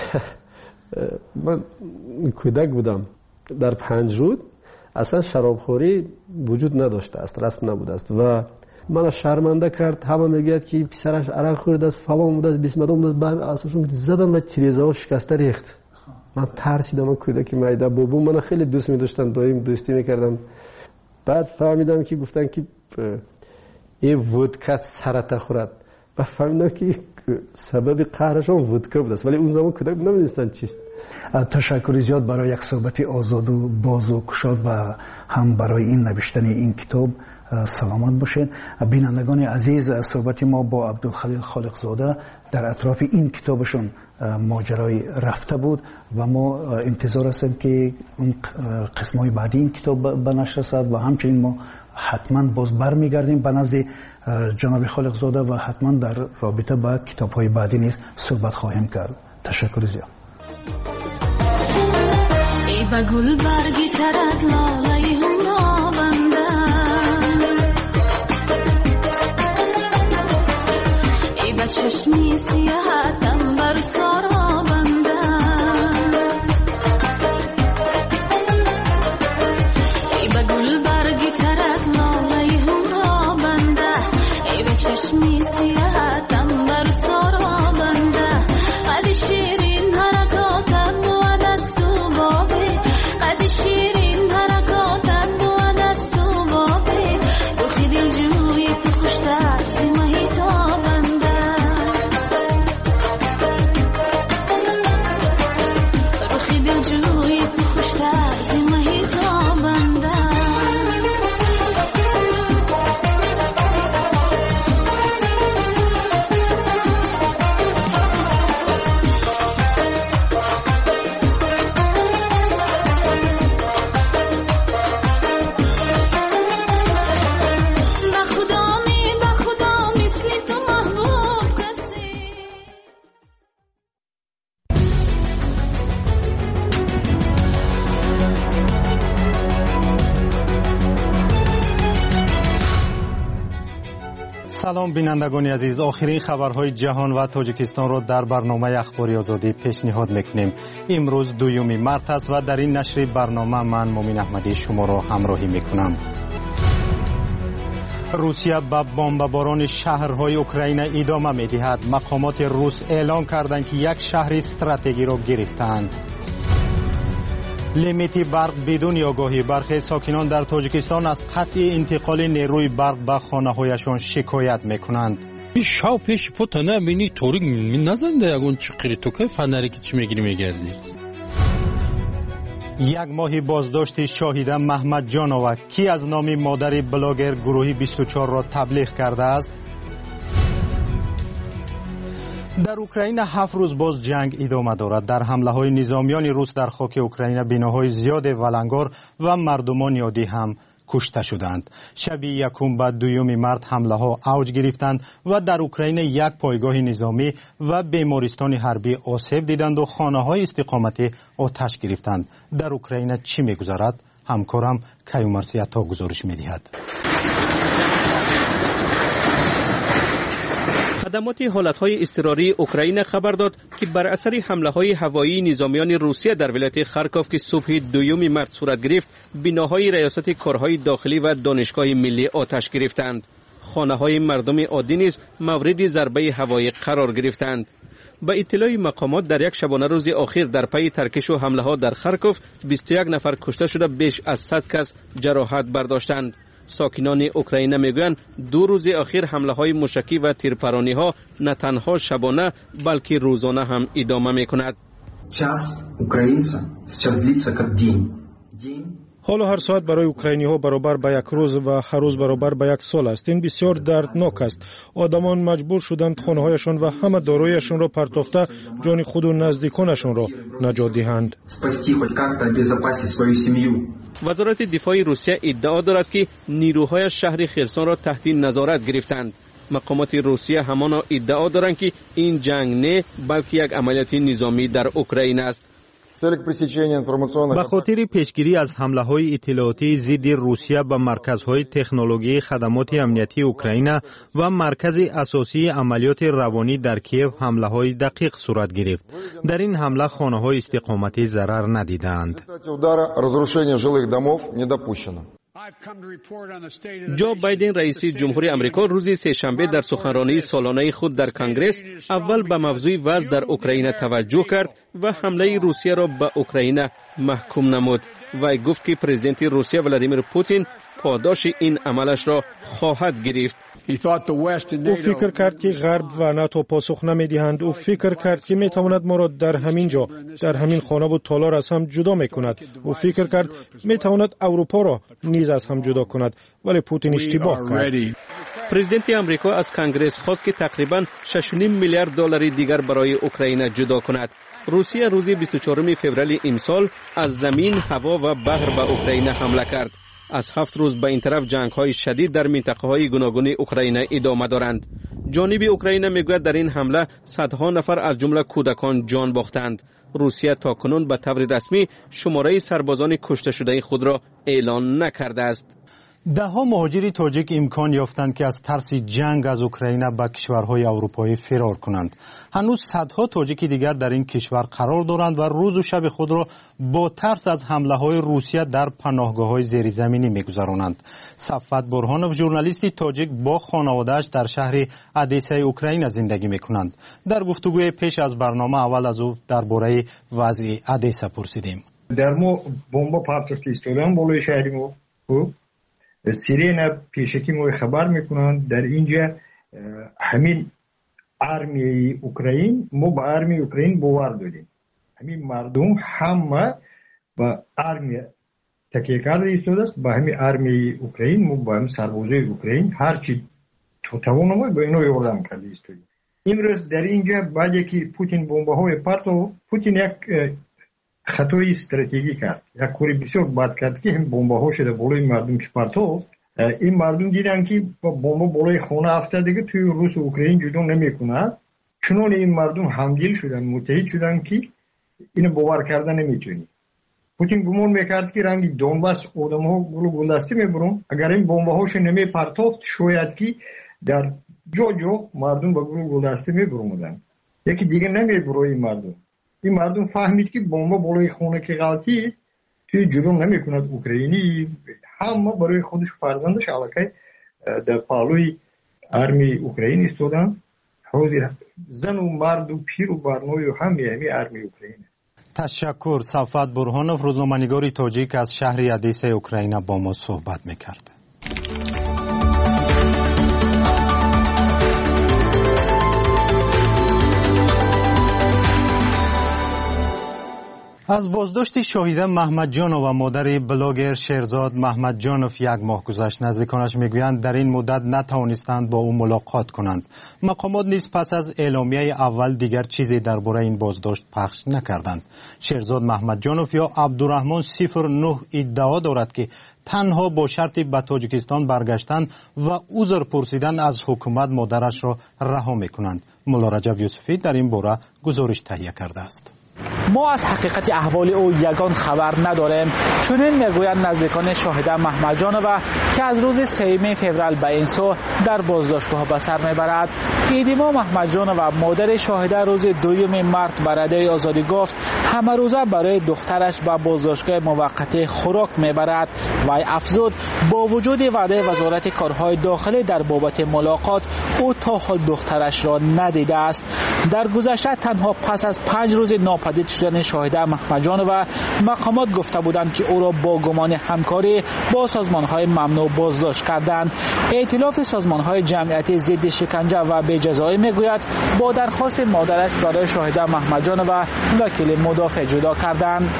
من کودک بودم در 5 رود اصلا شرابخوری وجود نداشته است، رسم نبوده است و من شرمنده کرد. همه میگه که پسرش عرق خورده است، فلان بوده است، بیسمدان بوده است. بعد اساسا زدم و تریزا شکسته ریخت. من ترسیدم. کودکی میده بابا من خیلی دوست می‌داشتم، دایم دوستی می‌کردم. بعد فهمیدم که گفتن که این ودکا سرطان خورد و فهمیدم که سبب قهرشون ودکا بود است، ولی اون زمان کودک نمی‌دونستن چیست. تشکر زیاد برای یک صحبت آزاد و باز و گشاد و هم برای این نوشتن این کتاب. سلامت باشین. بینندگان عزیز، صحبت ما با عبدالخلیل خالقزاده در اطراف این کتابشون ماجرای رفته بود و ما انتظار هستیم که اون قسمای بعدی این کتاب به نشر رسد و همچنین ما حتما باز برمیگردیم به نزد جناب خالقزاده و حتما در رابطه با کتاب‌های بعدی نیز صحبت خواهیم کرد. تشکر زیاد. ای با گل برگی ترد لالای هم بنده، ای با چشمی سیاحتم بر سارا بنده، سلام بینندگان عزیز، آخرین خبرهای جهان و تاجیکستان را در برنامه اخباری آزادی پیشنهاد میکنیم. امروز 2 مارس است و در این نشر برنامه من مومن احمدی شما را همراهی میکنم. روسیه به بمباران شهرهای اوکراین ادامه میدهد. مقامات روس اعلام کردند که یک شهر استراتژیکی را گرفتند. لیمیت برق بدون آگاهی. برخی ساکنان در تاجیکستان از قطع انتقال نیروی برق به خانه‌هایشان شکایت میکنند. شاو پیش پوتانه منی طوری نزنده یگون چقری تو که فنری که چی میگیری میگردی. یک ماه بازداشت شاهد محمد جانوه کی از نام مادر بلاگر گروهی 24 را تبلیغ کرده است. در اوکراین 7 روز باز جنگ ادامه دارد. در حمله های نظامیان روس در خاک اوکراین بناهای زیاد ولنگار و مردمان عادی هم کشته شدند. شب 1 به 2 مارس حمله ها اوج گرفتند و در اوکراین یک پایگاه نظامی و بیمارستان حربی آسیب دیدند و خانه های استقامتی آتش گرفتند. در اوکراین چی میگذرد؟ همکارم کیومرثی عطا گزارش میدهد. خدمات حالتهای اضطراری اوکراین خبر داد که بر اثر حمله‌های هوایی نظامیان روسیه در ولایت خارکوف که صبح 2 مارس صورت گرفت، بناهای ریاست کارهای داخلی و دانشگاه ملی آتش گرفتند. خانه‌های مردم عادی نیز مورد ضربه هوایی قرار گرفتند. به اطلاع مقامات در یک شبانه روز اخیر در پی ترکش و حمله‌ها در خارکوف 21 نفر کشته شده، بیش از 100 کس جراحت برداشتند. ساکنان اوکراین میگویند 2 روز اخیر حمله های موشکی و تیرپرانی ها نه تنها شبانه بلکه روزانه هم ادامه میکند. حالا هر ساعت برای اوکراینی ها برابر به یک روز و هر روز برابر به یک سال است. این بسیار دردناک است. آدمان مجبور شدند خانه هایشان و همه داراییشان را پرتافته جان خود و نزدیکانشان را نجات دهند. وزارت دفاع روسیه ادعا دارد که نیروهای شهر خرسون را تحت نظارت گرفتند. مقامات روسیه همان ادعا دارند که این جنگ نه بلکه یک عملیات نظامی در اوکراین است. به خاطر پیشگیری از حمله‌های اطلاعاتی ضد روسیه به مرکزهای تکنولوژی خدمات امنیتی اوکراین و مرکز اساسی عملیات روانی در کیف حمله‌های دقیق صورت گرفت. در این حمله خانه‌های استقامتی ضرر ندیدند. جو بایدن رئیس جمهوری آمریکا روز سه‌شنبه در سخنرانی سالانه خود در کنگره اول به موضوع وضع در اوکراین توجه کرد و حمله روسیه را به اوکراین محکوم نمود و گفت که پرزیدنت روسیه ولادیمیر پوتین پاداش این عملش را خواهد گرفت. او فکر کرد که غرب و ناتو پاسخ نمیدهند. او فکر کرد که میتواند ما را در همین جا، در همین خانه و تالار از هم جدا میکند. او فکر کرد میتواند اروپا را نیز از هم جدا کند، ولی پوتین اشتباه کرد. پرزیدنت آمریکا از کنگره خواست که تقریباً 6.5 میلیارد دلار دیگر برای اوکراین جدا کند. روسیه روز 24 فوریه امسال از زمین، هوا و بحر به اوکراین حمله کرد. از 7 روز به این طرف جنگ‌های شدید در منطقه‌های گوناگون اوکراین ادامه دارند. جانب اوکراین میگوید در این حمله صدها نفر از جمله کودکان جان باختند. روسیه تاکنون به طور رسمی شماره سربازان کشته شده خود را اعلان نکرده است. ده‌ها مهاجر تاجیک امکان یافتند که از ترس جنگ از اوکراین به کشورهای اروپایی فرار کنند. هنوز صدها تاجیک دیگر در این کشور قرار دارند و روز و شب خود را با ترس از حمله‌های روسیه در پناهگاه‌های زیرزمینی می‌گذرانند. صفوت برهانوف ژورنالیستی تاجیک با خانواده‌اش در شهر ادیسا اوکراین زندگی می‌کنند. در گفتگوی پیش از برنامه اول از او درباره وضع ادیسا پرسیدیم. در ما بمب پرتافته ایستادن بالای شهر ما. سیرین پیشکی ما خبر میکنند در اینجا همین آرمیای اوکراین، ما با آرمیای اوکراین باور داریم. همین مردم همه با آرمی تکیه کرده ایستاده است. با همین آرمیای اوکراین، ما با همین سربازای اوکراین هرچی تو توان ما با اینا یاردم کرده ایستادیم. امروز در اینجا بعد که پوتین بمب‌های پرتو، پوتین یک خطای استراتژی کرد. یک کاری بسیار بد کرد که هم بمب‌ها شده بالای مردم که پرتافت. این مردم دیدن که بمب بالای خونه افتاد دیگه توی روس و اوکراین جدا نمیکنه. چون این مردم همدل شدن، متحد شدن که اینو باور کردن نمیتونی. پوتین گمان میکرد که رنگ دونباس آدم‌ها گلو گلدسته میبرن. اگر این بمب‌هاش نمی پرتافت شاید که در جا مردم به گروه گلدسته میبرمودن. یکی دیگه نمیبره این مردم فهمید که بمب بالای خونه که غلطی توی جلوم نمیکند اوکراینی همه برای خودش فرزندش علاقه در پالوی ارمی اوکراین استودن. حاضر زن و مرد و پیر و برنوی و همه ارمی اوکراین. تشکر. صفوت برهانوف، روزنامه‌نگار تاجیک از شهر ادیسه اوکراین با ما صحبت میکرد. از بازداشت شاهده محمد جانو و مادر بلاگر شیرزاد محمد جانوف یک ماه گذشت. نزدیکانش میگویند در این مدت نتوانستند با او ملاقات کنند. مقامات نیز پس از اعلامیه اول دیگر چیزی درباره این بازداشت پخش نکردند. شیرزاد محمد جانوف یا عبدالرحمن 09 ادعا دارد که تنها با شرطی به تاجیکستان برگشتن و عذر پرسیدن از حکومت مادرش را رها میکنند. مولا رجب یوسفی در این باره گزارش تهیه کرده است. ما از حقیقت احوال او یگان خبر نداریم. چنین میگویند نزدیکان شاهده محمد جانو که از روز 3 فوریه به این سو در بازداشتگاه به سر میبرد. ایدیما محمد جانو و مادر شاهده روز 2 مارس به رادیوی آزادی گفت همه روزه برای دخترش به بازداشتگاه موقت خوراک میبرد. وی افزود با وجود وعده وزارت کارهای داخلی در بابت ملاقات او تا حال دخترش را ندیده است. در گذشته تنها پس از 5 روز ناپدید شدن شاهده محمد جانو و مقامات گفته بودند که او را با گمان همکاری با سازمان‌های ممنوع بازداشت کردند. ائتلاف سازمان‌های جمعیتی ضد شکنجه و بی‌جزایی میگوید با درخواست مادرش برای شاهده محمد جانو و وکیل مدافع جدا کردند.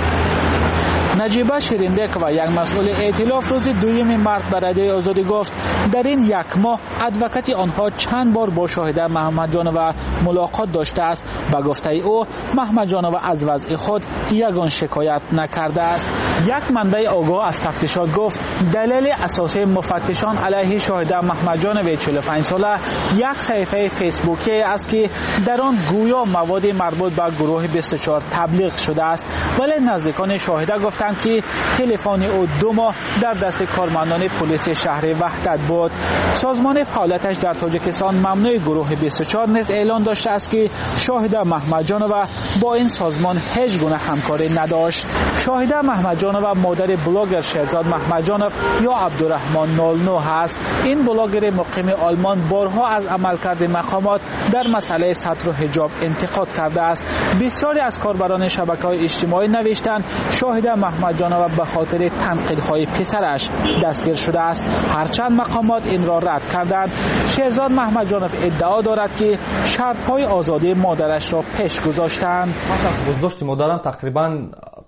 نجیبه شیرینبک و یک مسئول ائتلاف روز 2 مارس به رادیوی آزادی گفت در این یک ماه ادوکات آنها چند بار با شاهده محمد جانو ملاقات داشته است. به گفته او محمد جانو از وضع خود یگان شکایت نکرده است. یک منبع آگاه از تفتیشات گفت دلیل اساسی مفتشان علیه شاهده محمد جانو 45 ساله یک صفحه فیسبوکی است که در آن گویا مواد مربوط به گروه 24 تبلیغ شده است. ولی نزدیکان شاهده گفتند که تلفن او 2 ماه در دست کارمندان پلیس شهر وحدت بود. سازمان فعالیتش در تاجیکستان ممنوع گروه 24 نیز اعلان داشته است که شاهده محمد جانو با این سازمان هیچ گونه همکاری نداشت. شاهده محمد جانو مادر بلاگر شیرزاد محمد جانو یا عبدالرحمن 09 است. این بلاگر مقیم آلمان بارها از عملکرد مقامات در مسئله ستر و حجاب انتقاد کرده است. بسیاری از کاربران شبکه‌های اجتماعی نوشتند شاهده محمد جانو به خاطر تنقیدهای پسرش دستگیر شده است. هرچند مقامات این را رد کردند. شیرزاد محمد جانو ادعا دارد که شرط‌های آزادی مادرش را پیش گذاشتند. پس از بازداشت مادرم تقریبا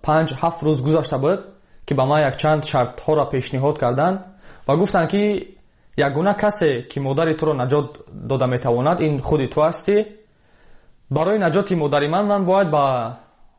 5-7 روز گذشته بود که به ما یک چند شرط‌ها را پیشنهاد کردند و گفتند که یگانه کسی که مادر تو را نجات داده میتواند این خود تو هستی. برای نجات مادر من باید به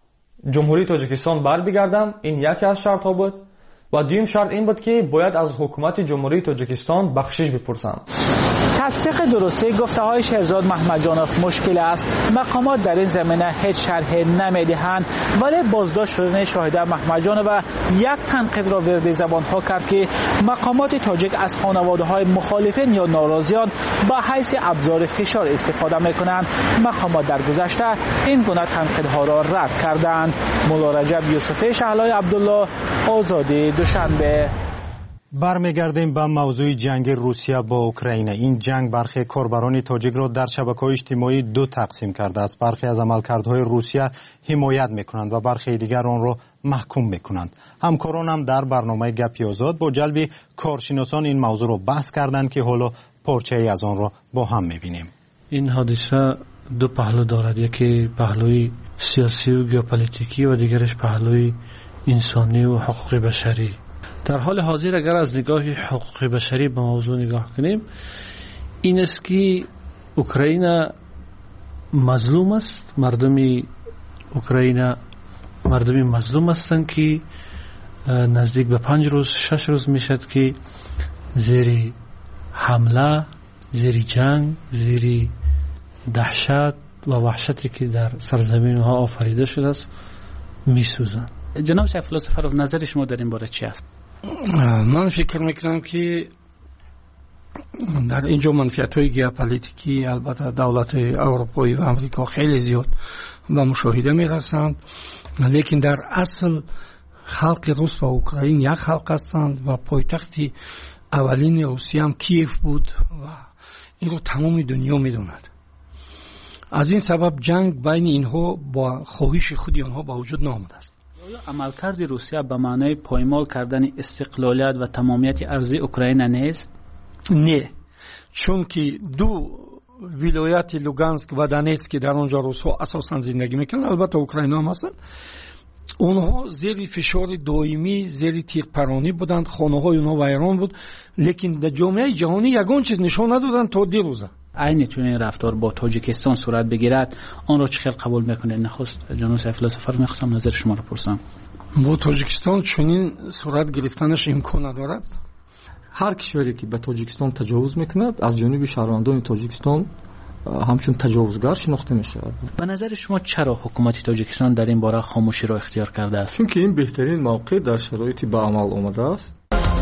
جمهوری تاجیکستان برگردم. این یکی از شرط‌ها بود. و دویم شرط این بود که باید از حکومت جمهوری تاجیکستان بخشش بپرسم. تصدیق درستی گفته های شیرزاد محمد جانو مشکل است. مقامات در این زمینه هیچ شرحی نمیدهند. ولی بازداشت شدن شاهده محمد جانو یک تنقید را ورد زبان ها کرد که مقامات تاجیک از خانواده های مخالفین یا ناراضیان به حیث ابزار فشار استفاده میکنند. مقامات در گذشته این گونه تنقیدها را رد کردند. مولا رجب یوسفی، شهلای عبدالله، آزادی دوشنبه. برمیگردیم به موضوع جنگ روسیه با اوکراین. این جنگ برخی کاربران تاجیک را در شبکه‌های اجتماعی 2 تقسیم کرده است. برخی از عملکردهای روسیه حمایت میکنند و برخی دیگر آن را محکوم میکنند. همکاران هم در برنامه گپی آزاد با جلب کارشناسان این موضوع را بحث کردند که حالا پارچه‌ای از آن را با هم میبینیم. این حادثه 2 پهلو دارد. یکی پهلوی سیاسی و ژئوپلیتیکی و دیگرش پهلوی انسانی و حقوق بشری. در حال حاضر اگر از نگاه حقوق بشری به موضوع نگاه کنیم این است که اوکراین مظلوم است. مردم اوکراین مردمی مظلوم هستند که نزدیک به 5 روز 6 روز میشد که زیر حمله، زیر جنگ، زیر دهشت و وحشتی که در سرزمین ها آفریده شده است میسوزند. جناب سیف الله، نظر شما در این باره چی است؟ من فکر میکنم که در اینجا منفعت‌های ژئوپلیتیکی البته دولت‌های اروپایی و آمریکا خیلی زیاد به مشاهده می‌رسند، لیکن در اصل خلق روس و اوکراین یک خلق هستند و پایتخت اولین روسیه هم کیف بود و این رو تمام دنیا می‌داند. از این سبب جنگ بین اینها با خواهش خود آنها با وجود نآمده است. عملکرد روسیه به معنای پایمال کردن استقلالیت و تمامیت ارضی اوکراین نیست؟ نه، چون که دو ولایت لوگانسک و دونتسک در آنجا روس‌ها اساساً زندگی میکنند، البته اوکراین هم هستند، اونها زیر فشار دائمی، زیر تیغ‌پرانی بودند، خانه‌های اونها ویران بود، لیکن در جامعه جهانی یگان چیز نشان ندادند تا دیروز. عین چون این رفتار با تاجیکستان صورت بگیرد آن را چه قبول میکنید؟ نخست جناب فلسفه میخواستم نظر شما را پرسم. با تاجیکستان چنین صورت گرفتنش امکان ندارد. هر کشوری که به تاجیکستان تجاوز میکند از جانب شهروندان تاجیکستان همچون تجاوزگر شناخته میشه. به نظر شما چرا حکومت تاجیکستان در این باره خاموشی را اختیار کرده است؟ چون که این بهترین موقع در شرایطی به عمل آمده است.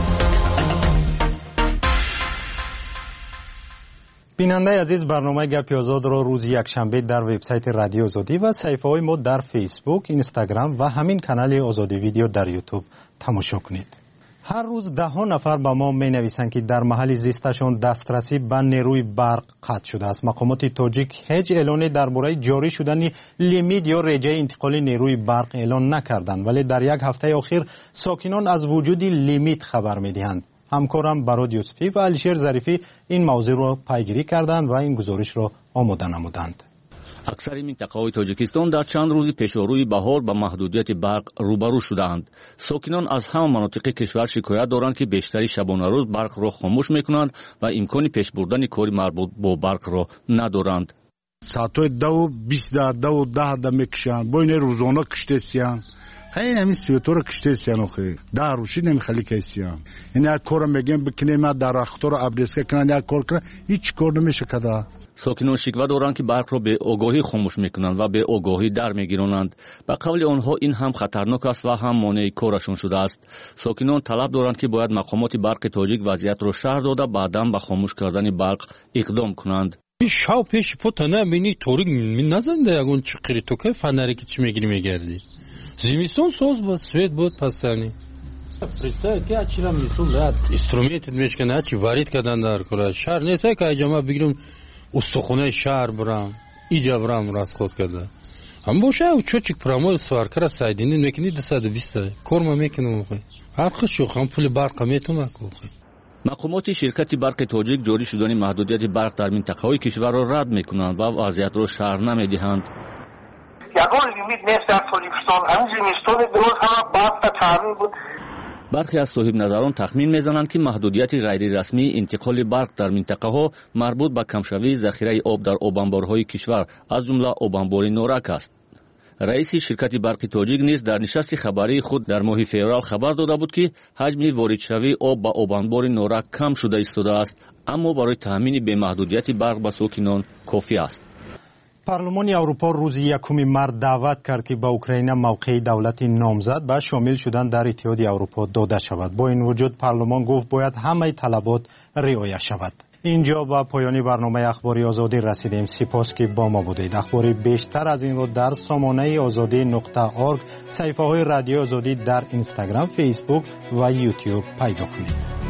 بیننده عزیز، برنامه گپی آزاد را روز یکشنبه در وبسایت رادیو آزادی و صفحه‌های ما در فیسبوک، اینستاگرام و همین کانال آزادی ویدیو در یوتیوب تماشا کنید. هر روز ده ها نفر به ما می نویسند که در محل زیستشان دسترسی به نیروی برق قطع شده است. مقامات تاجیک هیچ اعلانی درباره جاری شدن لیمیت یا رجای انتقال نیروی برق اعلان نکردند، ولی در یک هفته اخیر ساکنان از وجود لیمیت خبر می دهند. همکارم براد یوسفی و علیشیر ظریفی این موضوع را پیگیری کردند و این گزارش را آماده نمودند. اکثر منطقه‌های تاجیکستان در چند روز پیشروی بهار با محدودیت برق روبرو شدند. ساکنان از همه مناطق کشور شکایت دارند که بیشتری شبانه روز برق را خاموش می‌کنند و امکان پیش بردن کاری مربوط با برق را ندارند. ساعت‌های 2:20 میکشند، با این روزانه کشته‌سیان. خیلی همین سیوتو رو کشته‌سیان آخه. در روشی نمیخلی کسیان. این یک کار میگن بکنیم ما در اختر ابریسکه کنن یک کار کنن، هیچ کار نمیشه کرده. ساکنان شکوه دارند که برق را به آگاهی خاموش میکنند و به آگاهی در میگیرانند. به قول آنها این هم خطرناک است و هم مانع کارشون شده است. ساکنان طلب دارند که باید مقامات برق تاجیک وضعیت را شرح داده بعداً به خاموش کردن برق اقدام کنند. شاو پیش پوتانه منی طوری نزنده یگون چقری تو که فنری که چی میگیری میگردی زمستون سوز بود سوید بود پسانی پرستای که اچیرم میتون لات استرومنت میشکنه اچی وارد کردن در کلا شهر نیست که جمع بگیرم استخونه شهر برام اینجا برام راست خود کرده هم باشه او چوچک پرامول سوارکر سایدینی میکنی 220 کورما میکنم هر خشو خام پول برق میتونم کوخی. مقامات شرکت برق تاجیک جاری شدن محدودیت برق در منطقه‌های کشور را رد میکنند و وضعیت را شرح نمیدهند. یگان لیمیت نیست در تاجیکستان. همین زمستون درست هم برق تامین بود. برخی از صاحب نظران تخمین میزنند که محدودیت غیر رسمی انتقال برق در منطقه ها مربوط به کمشوی ذخیره آب در آبانبارهای کشور از جمله آبانبار نورک است. رئیس شرکت برق تاجیک نیز در نشست خبری خود در ماه فوریه خبر داده بود که حجم واردشوی آب به آبانبار نورک کم شده ایستاده است، اما برای تامین به محدودیت برق به ساکنان کافی است. پارلمان اروپا روز 1 مارس دعوت کرد که به اوکراین موقع دولت نامزد به شامل شدن در اتحادیه اروپا داده شود. با این وجود پارلمان گفت باید همه طلبات رعایت شود. اینجا با پایان برنامه اخباری آزادی رسیدیم. سپاس که با ما بودید. اخباری بیشتر از این رو در سامانه azadi.org، صفحه های رادیو آزادی در اینستاگرام، فیسبوک و یوتیوب پیدا کنید.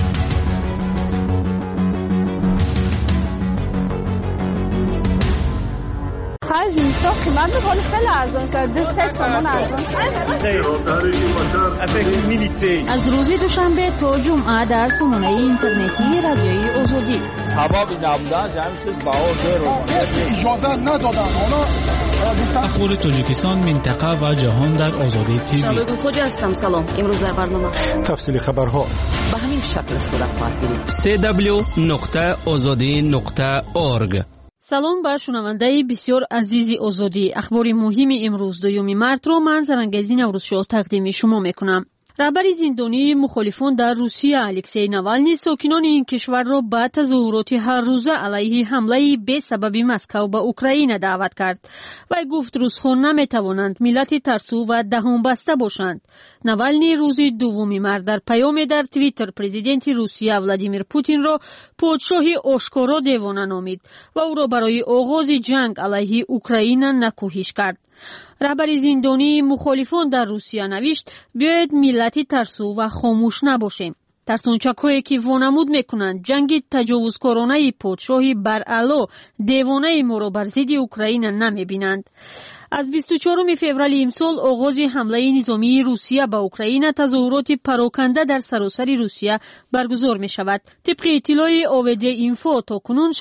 زمستان قیمت میکنه خیلی ارزان شده، 3 تومن ارزان شده. از روز دوشنبه تا جمعه در سامانه اینترنتی رادیوی آزادی سببی نبودن جمع شد بهار اجازه ندادن. اخبار تاجیکستان، منطقه و جهان در آزادی تیوی. شبکه خوجا هستم. سلام. امروز در برنامه تفصیل خبرها به همین شکل صورت خواهد گرفت. www.azadi.org. سلام بر شنونده بسیار عزیزی آزادی. اخبار مهم امروز 2 مارس را من زرنگزی نوروزشاه تقدیم شما میکنم. رهبر زندانی مخالفان در روسیه الکسی ناوالنی ساکنان این کشور را به تظاهرات هر روزه علیه حمله به سبب مسکو به اوکراین دعوت کرد و گفت روس‌ها نمیتوانند ملت ترسو و دهان بسته باشند. ناوالنی روز 2 مارس در پیام در توییتر پرزیدنت روسیه ولادیمیر پوتین را پادشاهی آشکارا دیوانه نامید و او را برای آغاز جنگ علیه اوکراین نکوهش کرد. رهبر زندانی مخالفان در روسیه نوشت بیاید ملت ترسو و خاموش نباشیم. ترسانچک‌هایی که وانمود میکنند جنگ تجاوزکارانه پادشاهی بر اعلی دیوانه ما را بر ضد اوکراین نمیبینند. از 24 فوریه امسال آغاز حمله نظامی روسیه به اوکراین تظاهرات پراکنده در سراسر روسیه برگزار می شود. طبق اطلاع آوده اینفو تاکنون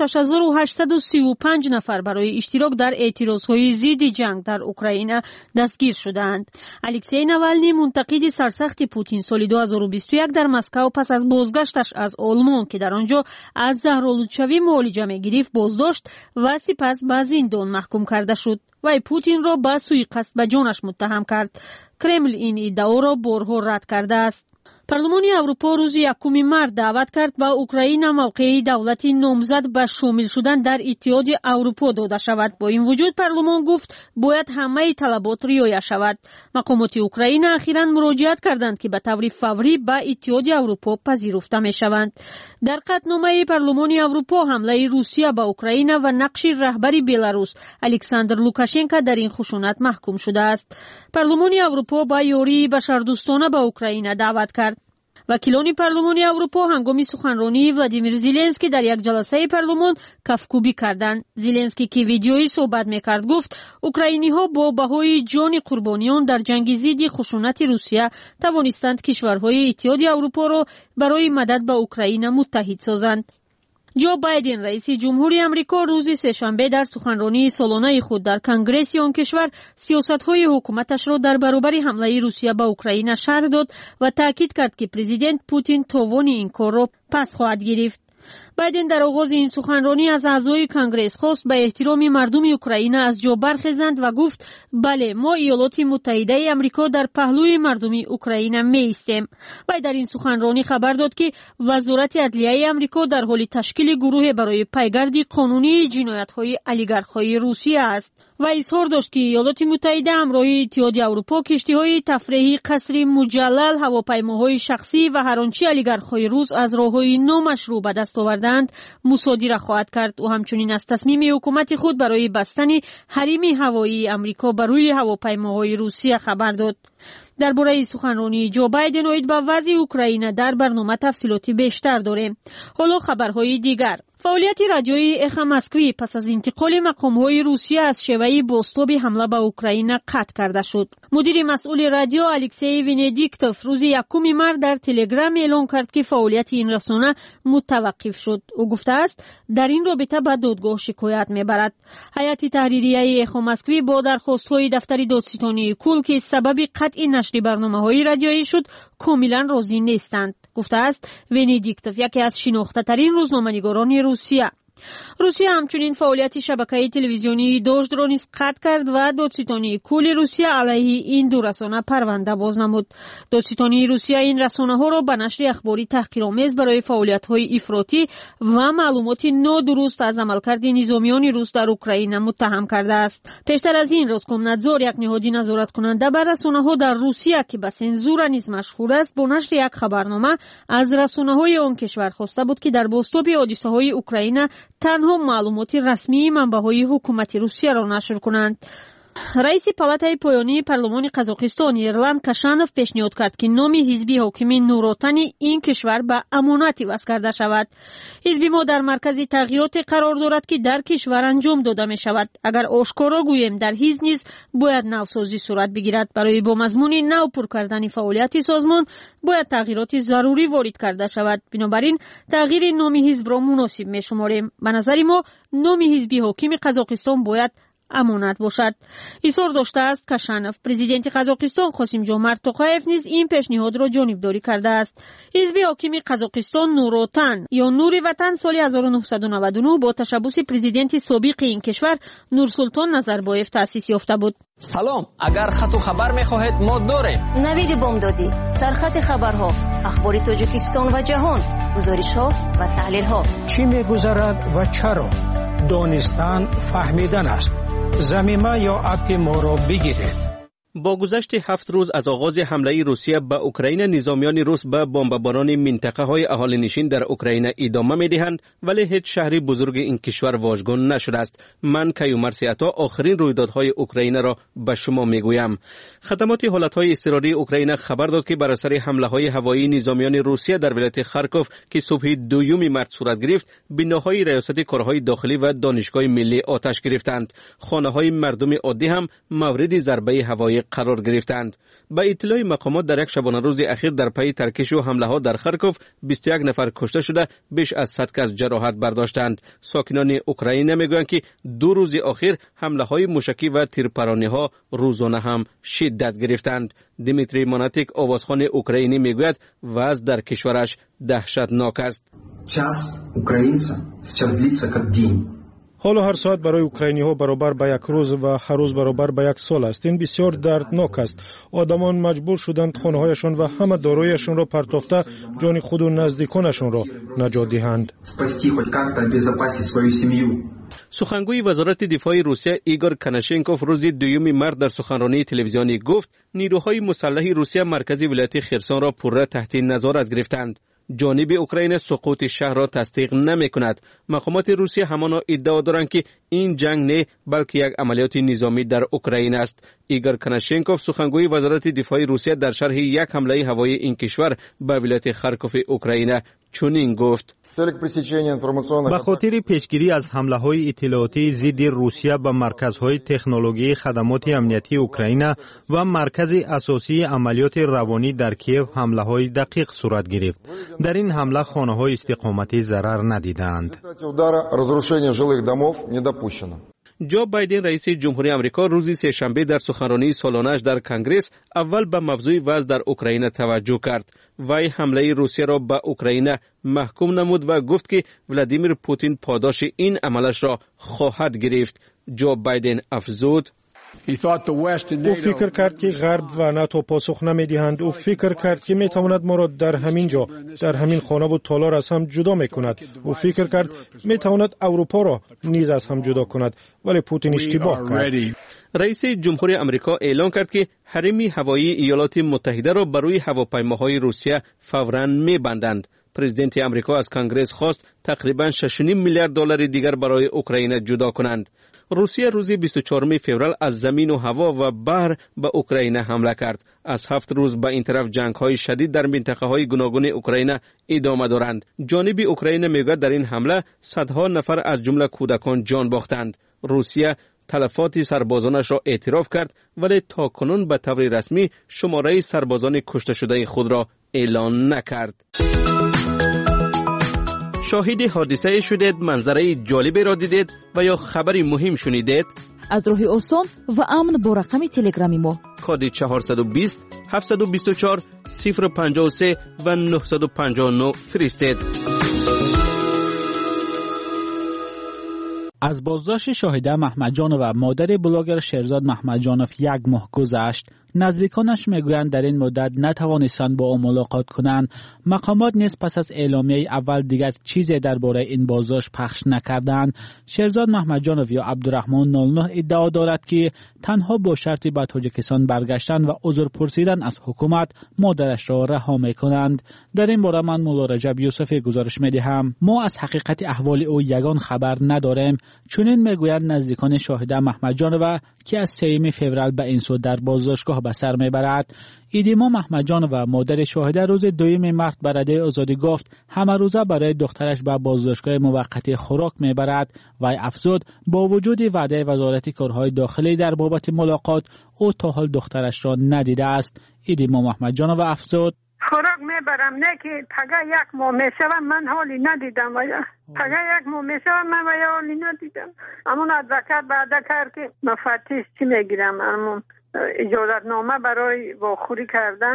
6835 نفر برای اشتراک در اعتراضهای ضد جنگ در اوکراین دستگیر شدند. الکسی ناوالنی منتقد سرسخت پوتین سال 2021 در مسکو پس از بازگشتش از آلمان که در آنجا از زهرآلودشوی معالجه می گرفت بازداشت و سپس به زندان محکوم کرده شد. و پوتین را به سوءقصد به جانش متهم کرد. کرمل این ادعا را بارها رد کرده است. پارلمان اروپا روز 1 مارس دعوت کرد به اوکراین موقع دولت نامزد به شامل شدن در اتحاد اروپا داده شود. با این وجود پارلمان گفت باید همه طلبات رعایت شود. مقامات اوکراین اخیراً مراجعت کردند که به طور فوری به اتحاد اروپا پذیرفته می شوند. در قطعنامه پارلمان اروپا حمله روسیه به اوکراین و نقش رهبر بلاروس الکساندر لوکاشنکو در این خشونت محکوم شده است. پارلمان اروپا به یاری بشردوستانه به اوکراین دعوت کرد. وکیلان پارلمان اروپا هنگام سخنرانی ولادیمیر زلنسکی در یک جلسه پارلمان کفکوبی کردند. زلنسکی که ویدیویی صحبت میکرد گفت اوکراینی ها با بهای جان قربانیان در جنگ ضد خشونت روسیه توانستند کشورهای اتحاد اروپا را برای مدد به اوکراین متحد سازند. جو بایدن رئیس جمهوری امریکا روز سه‌شنبه در سخنرانی سالانه خود در کنگره آن کشور سیاست‌های حکومتش را در برابر حمله روسیه به اوکراین شرح داد و تاکید کرد که پرزیدنت پوتین توان این کار را پس خواهد گرفت. بایدن در آغاز این سخنرانی از اعضای کنگره خواست به احترام مردم اوکراین از جا برخیزند و گفت بله ما ایالات متحده امریکا در پهلوی مردم اوکراین می ایستیم. و در این سخنرانی خبر داد که وزارت عدلیه امریکا در حال تشکیل گروه برای پیگرد قانونی جنایت‌های اولیگارخ‌های روسیه است. و اظهار داشت که ایالات متحده همراه اتحاد اروپا کشتی‌های تفریحی قصر مجلل، هواپیماهای شخصی و هر آنچه اولیگارخ‌های روس از راه‌های نامشروع به دست آوردند مصادره خواهد کرد. و همچنین از تصمیم حکومت خود برای بستن حریم هوایی امریکا بر روی هواپیماهای روسیه خبر داد. درباره سخنرانی جو بایدن اوید به وضع اوکراین در برنامه تفصیلاتی بیشتر داریم. حالا خبرهای دیگر. فعالیت رادیوی اخ مسکوی پس از انتقال مقام‌های روسیه از شیوه بازتاب حمله به اوکراین قطع کرده شد. مدیر مسئول رادیو الکسی ونیدیکتوف روز 1 مارس در تلگرام اعلام کرد که فعالیت این رسانه متوقف شد. او گفته است در این رابطه به دادگاه شکایت میبرد. هیئت تحریریه اخ مسکوی با درخواست‌های دفتر دادستانی کل که سبب قطع نشر برنامه‌های رادیویی شد کاملا راضی نیستند. گفته است ونیدیکتوف یکی از شناخته‌ترین روزنامه‌نگاران روسیه. روسیه همچنین فعالیت شبکه تلویزیونی داشت را نیز قطع کرد و دادستانی کل روسیه علیه این دو رسانه پرونده باز نمود. دادستانی روسیه این رسانه‌ها را به نشر اخباری تحقیرآمیز برای فعالیت‌های افراطی و معلومات نادرست از عملکرد نظامیان روس در اوکراین متهم کرده است. پیشتر از این روسکومنادزور یک نهاد نظارت کننده بر رسانه‌ها در روسیه که به سنزور نیز مشهور است با نشر یک خبرنامه از رسانه‌های آن کشور خواسته بود که در بازتاب حادثه‌های اوکراین تنها معلومات رسمی منبع‌های حکومت روسیه را نشر کنند. رئیس پالاتای پایانی پارلمان قزاقستان ایرلند کاشانوف پیشنهاد کرد که نام حزب حاکم نوراتن این کشور به امانت وصل کرده شود. حزب ما در مرکز تغییرات قرار دارد که در کشور انجام داده می شود. اگر آشکارا گوییم در حزب نیز باید نوسازی صورت بگیرد. برای با مضمون نو پر کردن فعالیت سازمان باید تغییرات ضروری وارد کرده شود. بنابراین تغییر نام حزب را مناسب می شماریم. به نظر ما نام حزب حاکم قزاقستان باید امانت باشد. اصرار داشته است کشانف. پرزیدنت قزاقستان قاسم جمعت توقایف نیز این پیشنهاد را جانبداری کرده است. حزب حاکم قزاقستان نوروتن یا نور وطن سال 1999 با تشبث پرزیدنت سابق این کشور نورسلطان نظربایف تأسیس یافته بود. سلام، اگر خط و خبر می‌خواهید ما داریم. نوید بامدادی، سرخط خبرها، اخبار تاجیکستان و جهان، گزارش‌ها و تحلیل‌ها. چی می‌گذرد و چرا؟ دانستن فهمیدن است. ضمیمه یا اپ ما را بگیرید. با گذشت 7 روز از آغاز حمله روسیه به اوکراین، نظامیان روس به بمباران منطقه‌های اهالی نشین در اوکراین ادامه می‌دهند، ولی هیچ شهری بزرگ این کشور واژگون نشده است. من کیومرث عطا آخرین رویدادهای اوکراین را به شما می‌گویم. خدمات حالت‌های اضطراری اوکراین خبر داد که بر اثر حمله‌های هوایی نظامیان روسیه در ولایت خارکوف که صبح 2 مارس صورت گرفت، بناهای ریاست کارهای داخلی و دانشگاه ملی آتش گرفتند. خانه‌های مردم عادی هم مورد ضربه هوایی قرار گرفتند. به اطلاع مقامات در یک شبانه روز اخیر در پی ترکش و حمله ها در خارکوف 21 نفر کشته شده، بیش از 100 کس جراحت برداشتند. ساکنان اوکراین میگویند که 2 روز اخیر حمله های موشکی و تیرپرانی ها روزانه هم شدت گرفتند. دیمیتری ماناتیک آوازخوان اوکراینی میگوید وضع در کشورش دهشتناک است. час украинца сейчас длится как день. حالا هر ساعت برای اوکراینی ها برابر به یک روز و هر روز برابر به یک سال است. این بسیار دردناک است. آدمان مجبور شدند خانه هایشان و همه داراییشان را پرتافته جان خود و نزدیکانشان را نجات دهند. سخنگوی وزارت دفاع روسیه ایگور کناشنکوف روز 2 مارس در سخنرانی تلویزیونی گفت نیروهای مسلح روسیه مرکز ولایت خرسان را پوره تحت نظارت گرفتند. جانب اوکراین سقوط شهر را تصدیق نمی کند. مقامات روسیه همانا ادعا دارند که این جنگ نه بلکه یک عملیات نظامی در اوکراین است. ایگور کناشنکوف سخنگوی وزارت دفاع روسیه در شرح یک حمله هوایی این کشور به ولایت خارکوف اوکراین چنین گفت: به خاطر پیشگیری از حمله‌های اطلاعاتی ضد روسیه به مرکزهای تکنولوژی خدمات امنیتی اوکراین و مرکز اساسی عملیات روانی در کیف حمله‌های دقیق صورت گرفت. در این حمله خانه‌های استقامتی ضرر ندیدند. جو بایدن رئیس جمهوری آمریکا روز سه‌شنبه در سخنرانی سالانه‌اش در کنگره اول به موضوع وضع در اوکراین توجه کرد. وی حمله روسیه را به اوکراین محکوم نمود و گفت که ولادیمیر پوتین پاداش این عملش را خواهد گرفت. جو بایدن افزود: او فکر کرد که غرب و ناتو پاسخ نمیدهند. او فکر کرد که میتواند ما را در همین جا، در همین خانه و تالار از هم جدا میکند. او فکر کرد میتواند اروپا را نیز از هم جدا کند، ولی پوتین اشتباه کرد. رئیس جمهوری آمریکا اعلام کرد که حریم هوایی ایالات متحده را بر روی هواپیماهای روسیه فوراً میبندند. پرزیدنت آمریکا از کنگره خواست تقریباً 6.5 میلیارد دلار دیگر برای اوکراین جدا کنند. روسیه روز 24 فوریه از زمین و هوا و بحر به اوکراین حمله کرد. از 7 روز به این طرف جنگ‌های شدید در منطقه‌های گوناگون اوکراین ادامه دارند. جانب اوکراین میگوید در این حمله صدها نفر از جمله کودکان جان باختند. روسیه تلفات سربازانش را اعتراف کرد، ولی تاکنون به طور رسمی شماره سربازان کشته شده خود را اعلان نکرد. شاهد حادثه شدید، منظره جالبی را دیدید و یا خبری مهم شنیدید؟ از راه آسان و امن با رقم تلگرامی ما کد 420 724 053 و 959 فرستید. از بازداشت شاهده محمدجانov و مادر بلاگر شهرزاد محمدجانov 1 ماه گذشت. نزدیکانش میگویند در این مدت نتوانستند با او ملاقات کنند. مقامات نیز پس از اعلامیه اول دیگر چیزی درباره این بازداشت پخش نکردند. شهرزاد محمدجانov یا عبدالرحمن 09 ادعا دارد که تنها با شرطی به تاجیکستان برگشتن و عذر پرسیدن از حکومت مادرش را رها میکنند. در این باره من مولا رجب یوسفی گزارش میدهم. ما از حقیقت احوال او یگان خبر نداریم. چنین میگویند نزدیکان شاهده محمدجانov که از 3 فوریه به این سو در بازداشتگاه به سر میبرد. ایدیما محمدجانov و مادر شاهده روز 2 مارس به رده آزادی گفت همه روزه برای دخترش به بازداشتگاه موقتی خوراک میبرد و افزود با وجود وعده وزارت کارهای داخلی در بابت ملاقات او تا حال دخترش را ندیده است. ایدیما محمدجانov افزود خوراک میبرم، نه که پگه یک ماه میشوم من حالی ندیدم و پگه یک ماه میشوم من و حالی ندیدم. امون ادوکت بعد کرد که مفتیش چی میگیرم، امون اجازت نامه برای واخوری کردن،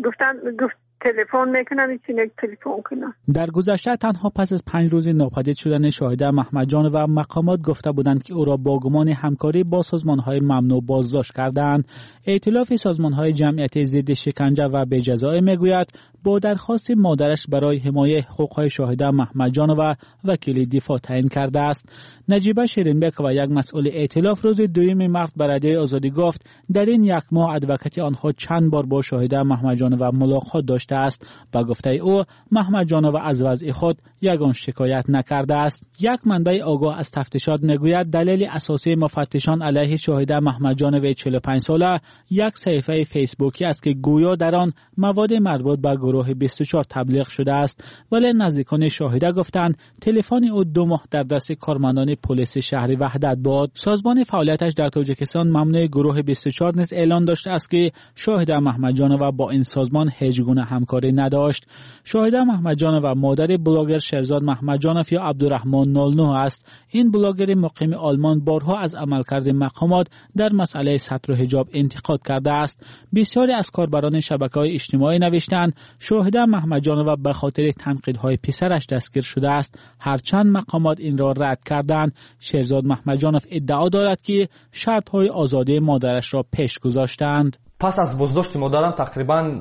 گفت تلفن میکنم، این تلفن کنم. در گذشته تنها پس از 5 روز ناپدید شدن شاهده محمد جان و مقامات گفته بودند که او را با گمان همکاری با سازمان‌های ممنوع بازداشت کردند. ائتلاف سازمان‌های جمعیت ضد شکنجه و بجزای میگوید با درخواست مادرش برای حمایت حقوق‌های شاهده محمد جان و وکیل دفاع تعیین کرده است. نجیبه شیرینبک و یک مسئول ائتلاف روز 2 مارس به رادیوی آزادی گفت در این یک ماه ادوکت آنها چند بار با شاهده محمد جان و ملاقات داشته است و گفته او محمد جان و از وضع خود یگان شکایت نکرده است. یک منبع آگاه از تفتیشات میگوید دلیل اساسی مفتشان علیه شاهده محمد جان و 45 ساله یک صفحه فیسبوکی است که گویا در آن مواد مربوط به گروه 24 تبلیغ شده است، ولی نزدیکان شاهده گفتند تلفن او 2 ماه در دست کارمندان پلیس شهر وحدت بود. سازمان فعالیتش در تاجیکستان ممنوع گروه 24 نیز اعلان داشته است که شاهده محمد جان و با این سازمان هیچ گونه همکاری نداشت. شاهده محمد جان و مادر بلاگر شهرزاد محمد جانف یا عبدالرحمن 09 است. این بلاگر مقیم آلمان بارها از عملکرد مقامات در مسئله ستر و حجاب انتقاد کرده است. بسیاری از کاربران شبکه‌های اجتماعی نوشتند شاهده محمد جان و به خاطر تنقیدهای پسرش دستگیر شده است، هرچند مقامات این را رد کردند. شهرزاد محمد جانف ادعا دارد که شرط‌های آزادی مادرش را پیش گذاشتند. پس از بازداشت مادرم تقریبا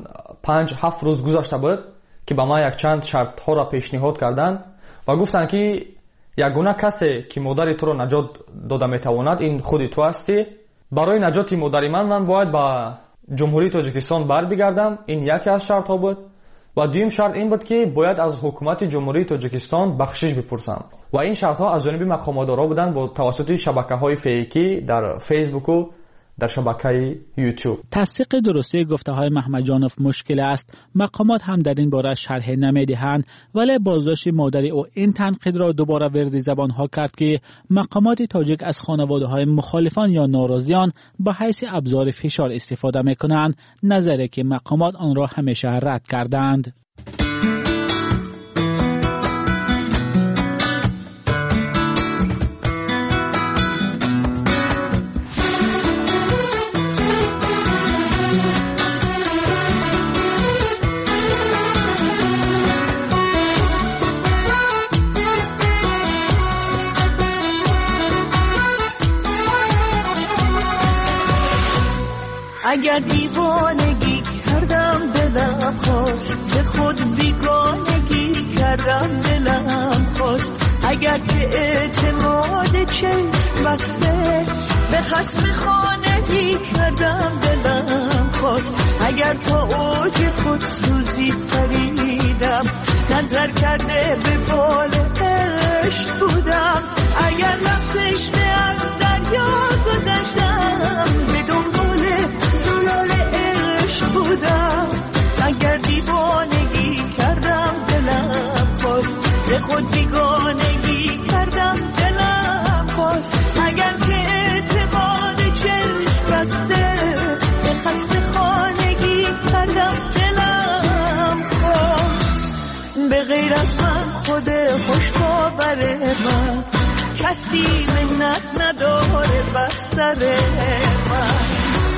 5-7 روز گذشته بود که به ما یک چند شرط ها را پیشنهاد کردند و گفتند که یگانه کسی که مادر تو را نجات داده میتواند این خود تو هستی. برای نجات مادر من باید به جمهوری تاجیکستان بر بگردم. این یکی از شرط ها بود و دویم شرط این بود که باید از حکومت جمهوری تاجیکستان بخشش بپرسم و این شرط ها از جانب مقامات دارا بودند با توسط شبکه های فیکی در فیسبوک و در شبکه یوتیوب. تصدیق درستی گفته های محمد جانف مشکل است. مقامات هم در این باره شرح نمیدهند، ولی بازداشت مادر او این تنقید را دوباره ورد زبان ها کرد که مقامات تاجیک از خانواده های مخالفان یا ناراضیان به حیث ابزار فشار استفاده میکنند، نظری که مقامات آن را همیشه رد کردند. اگر دیوانگی کردم دلم خواست، به خود بیگانگی کردم دلم خواست. اگر که اعتماد چشم بسته به خصم خانگی کردم دلم خواست. اگر تا اوج خود سوزی پریدم نظر کرده به بال عشق بودم. اگر رفتش به از دریا گذشتم به دنبال بودم. اگر دیوانگی کردم دلم خواست، به خود بیگانگی کردم دلم خواست. اگر که اعتماد چشم بسته به خصم خانگی کردم دلم خواست. به غیر از من خود خوشباور من کسی منت نداره بستر من.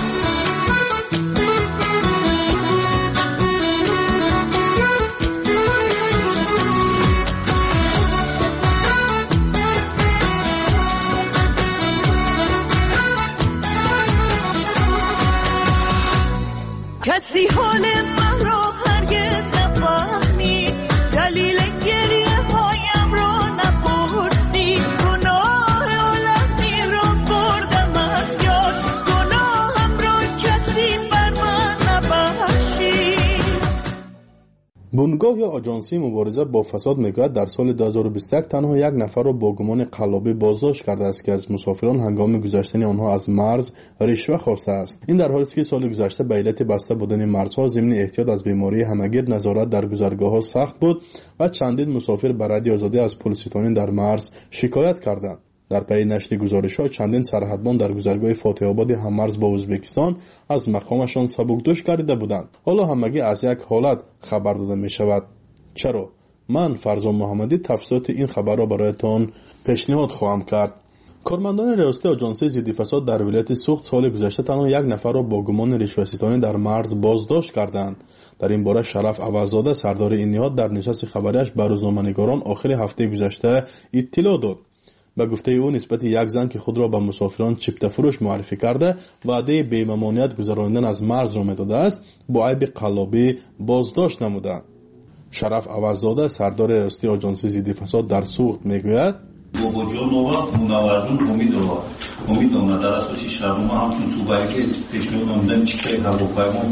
کسی حال من را هرگز نفهمید، دلیل گریه هایم را نپرسید. گناه عالمی را بردم از یاد، گناهم را کسی بر من نبخشید. بنگاه یا آژانسی مبارزه با فساد میگوید در سال 2021 تنها 1 نفر را با گمان قلابی بازداشت کرده است که از مسافران هنگام گذشتن آنها از مرز رشوه خواسته است. این در حالی است که سال گذشته به علت بسته بودن مرزها ضمن احتیاط از بیماری همگیر نظارت در گذرگاه‌ها سخت بود و چندین مسافر به رادیوی آزادی از پلیس در مرز شکایت کردند. در پی نشر گزارش‌ها چندین سرحدبان در گذرگاه فاتح آباد هممرز با ازبکستان از مقامشان سبکدوش گردیده بودند. حالا همگی از یک حالت خبر داده می شود. چرا؟ من فرزان محمدی تفصیلات این خبر را برایتان پیشنهاد خواهم کرد. کارمندان ریاست آژانسی ضد فساد در ولایت سوخت سال گذشته تنها یک نفر را با گمان رشوه‌ستانی در مرز بازداشت کردند. در این باره شرف عوض‌زاده سردار این نهاد در نشست خبریش به روزنامه‌نگاران آخر هفته گذشته اطلاع داد. به گفته او نسبت یک زن که خود را به مسافران چپته فروش معرفی کرده وعده بی‌ممانعت گذراندن از مرز را می‌داده است، با عیب قلابی بازداشت نموده. شرف عوض‌زاده سردار ریاستی آژانسی ضد فساد در سوخت میگوید: Бобоҷонова мунавварун Ҳомидова дар асоси шаҳрнома ҳамчун субарги пешниҳод намудан чиктаи ҳавопаймо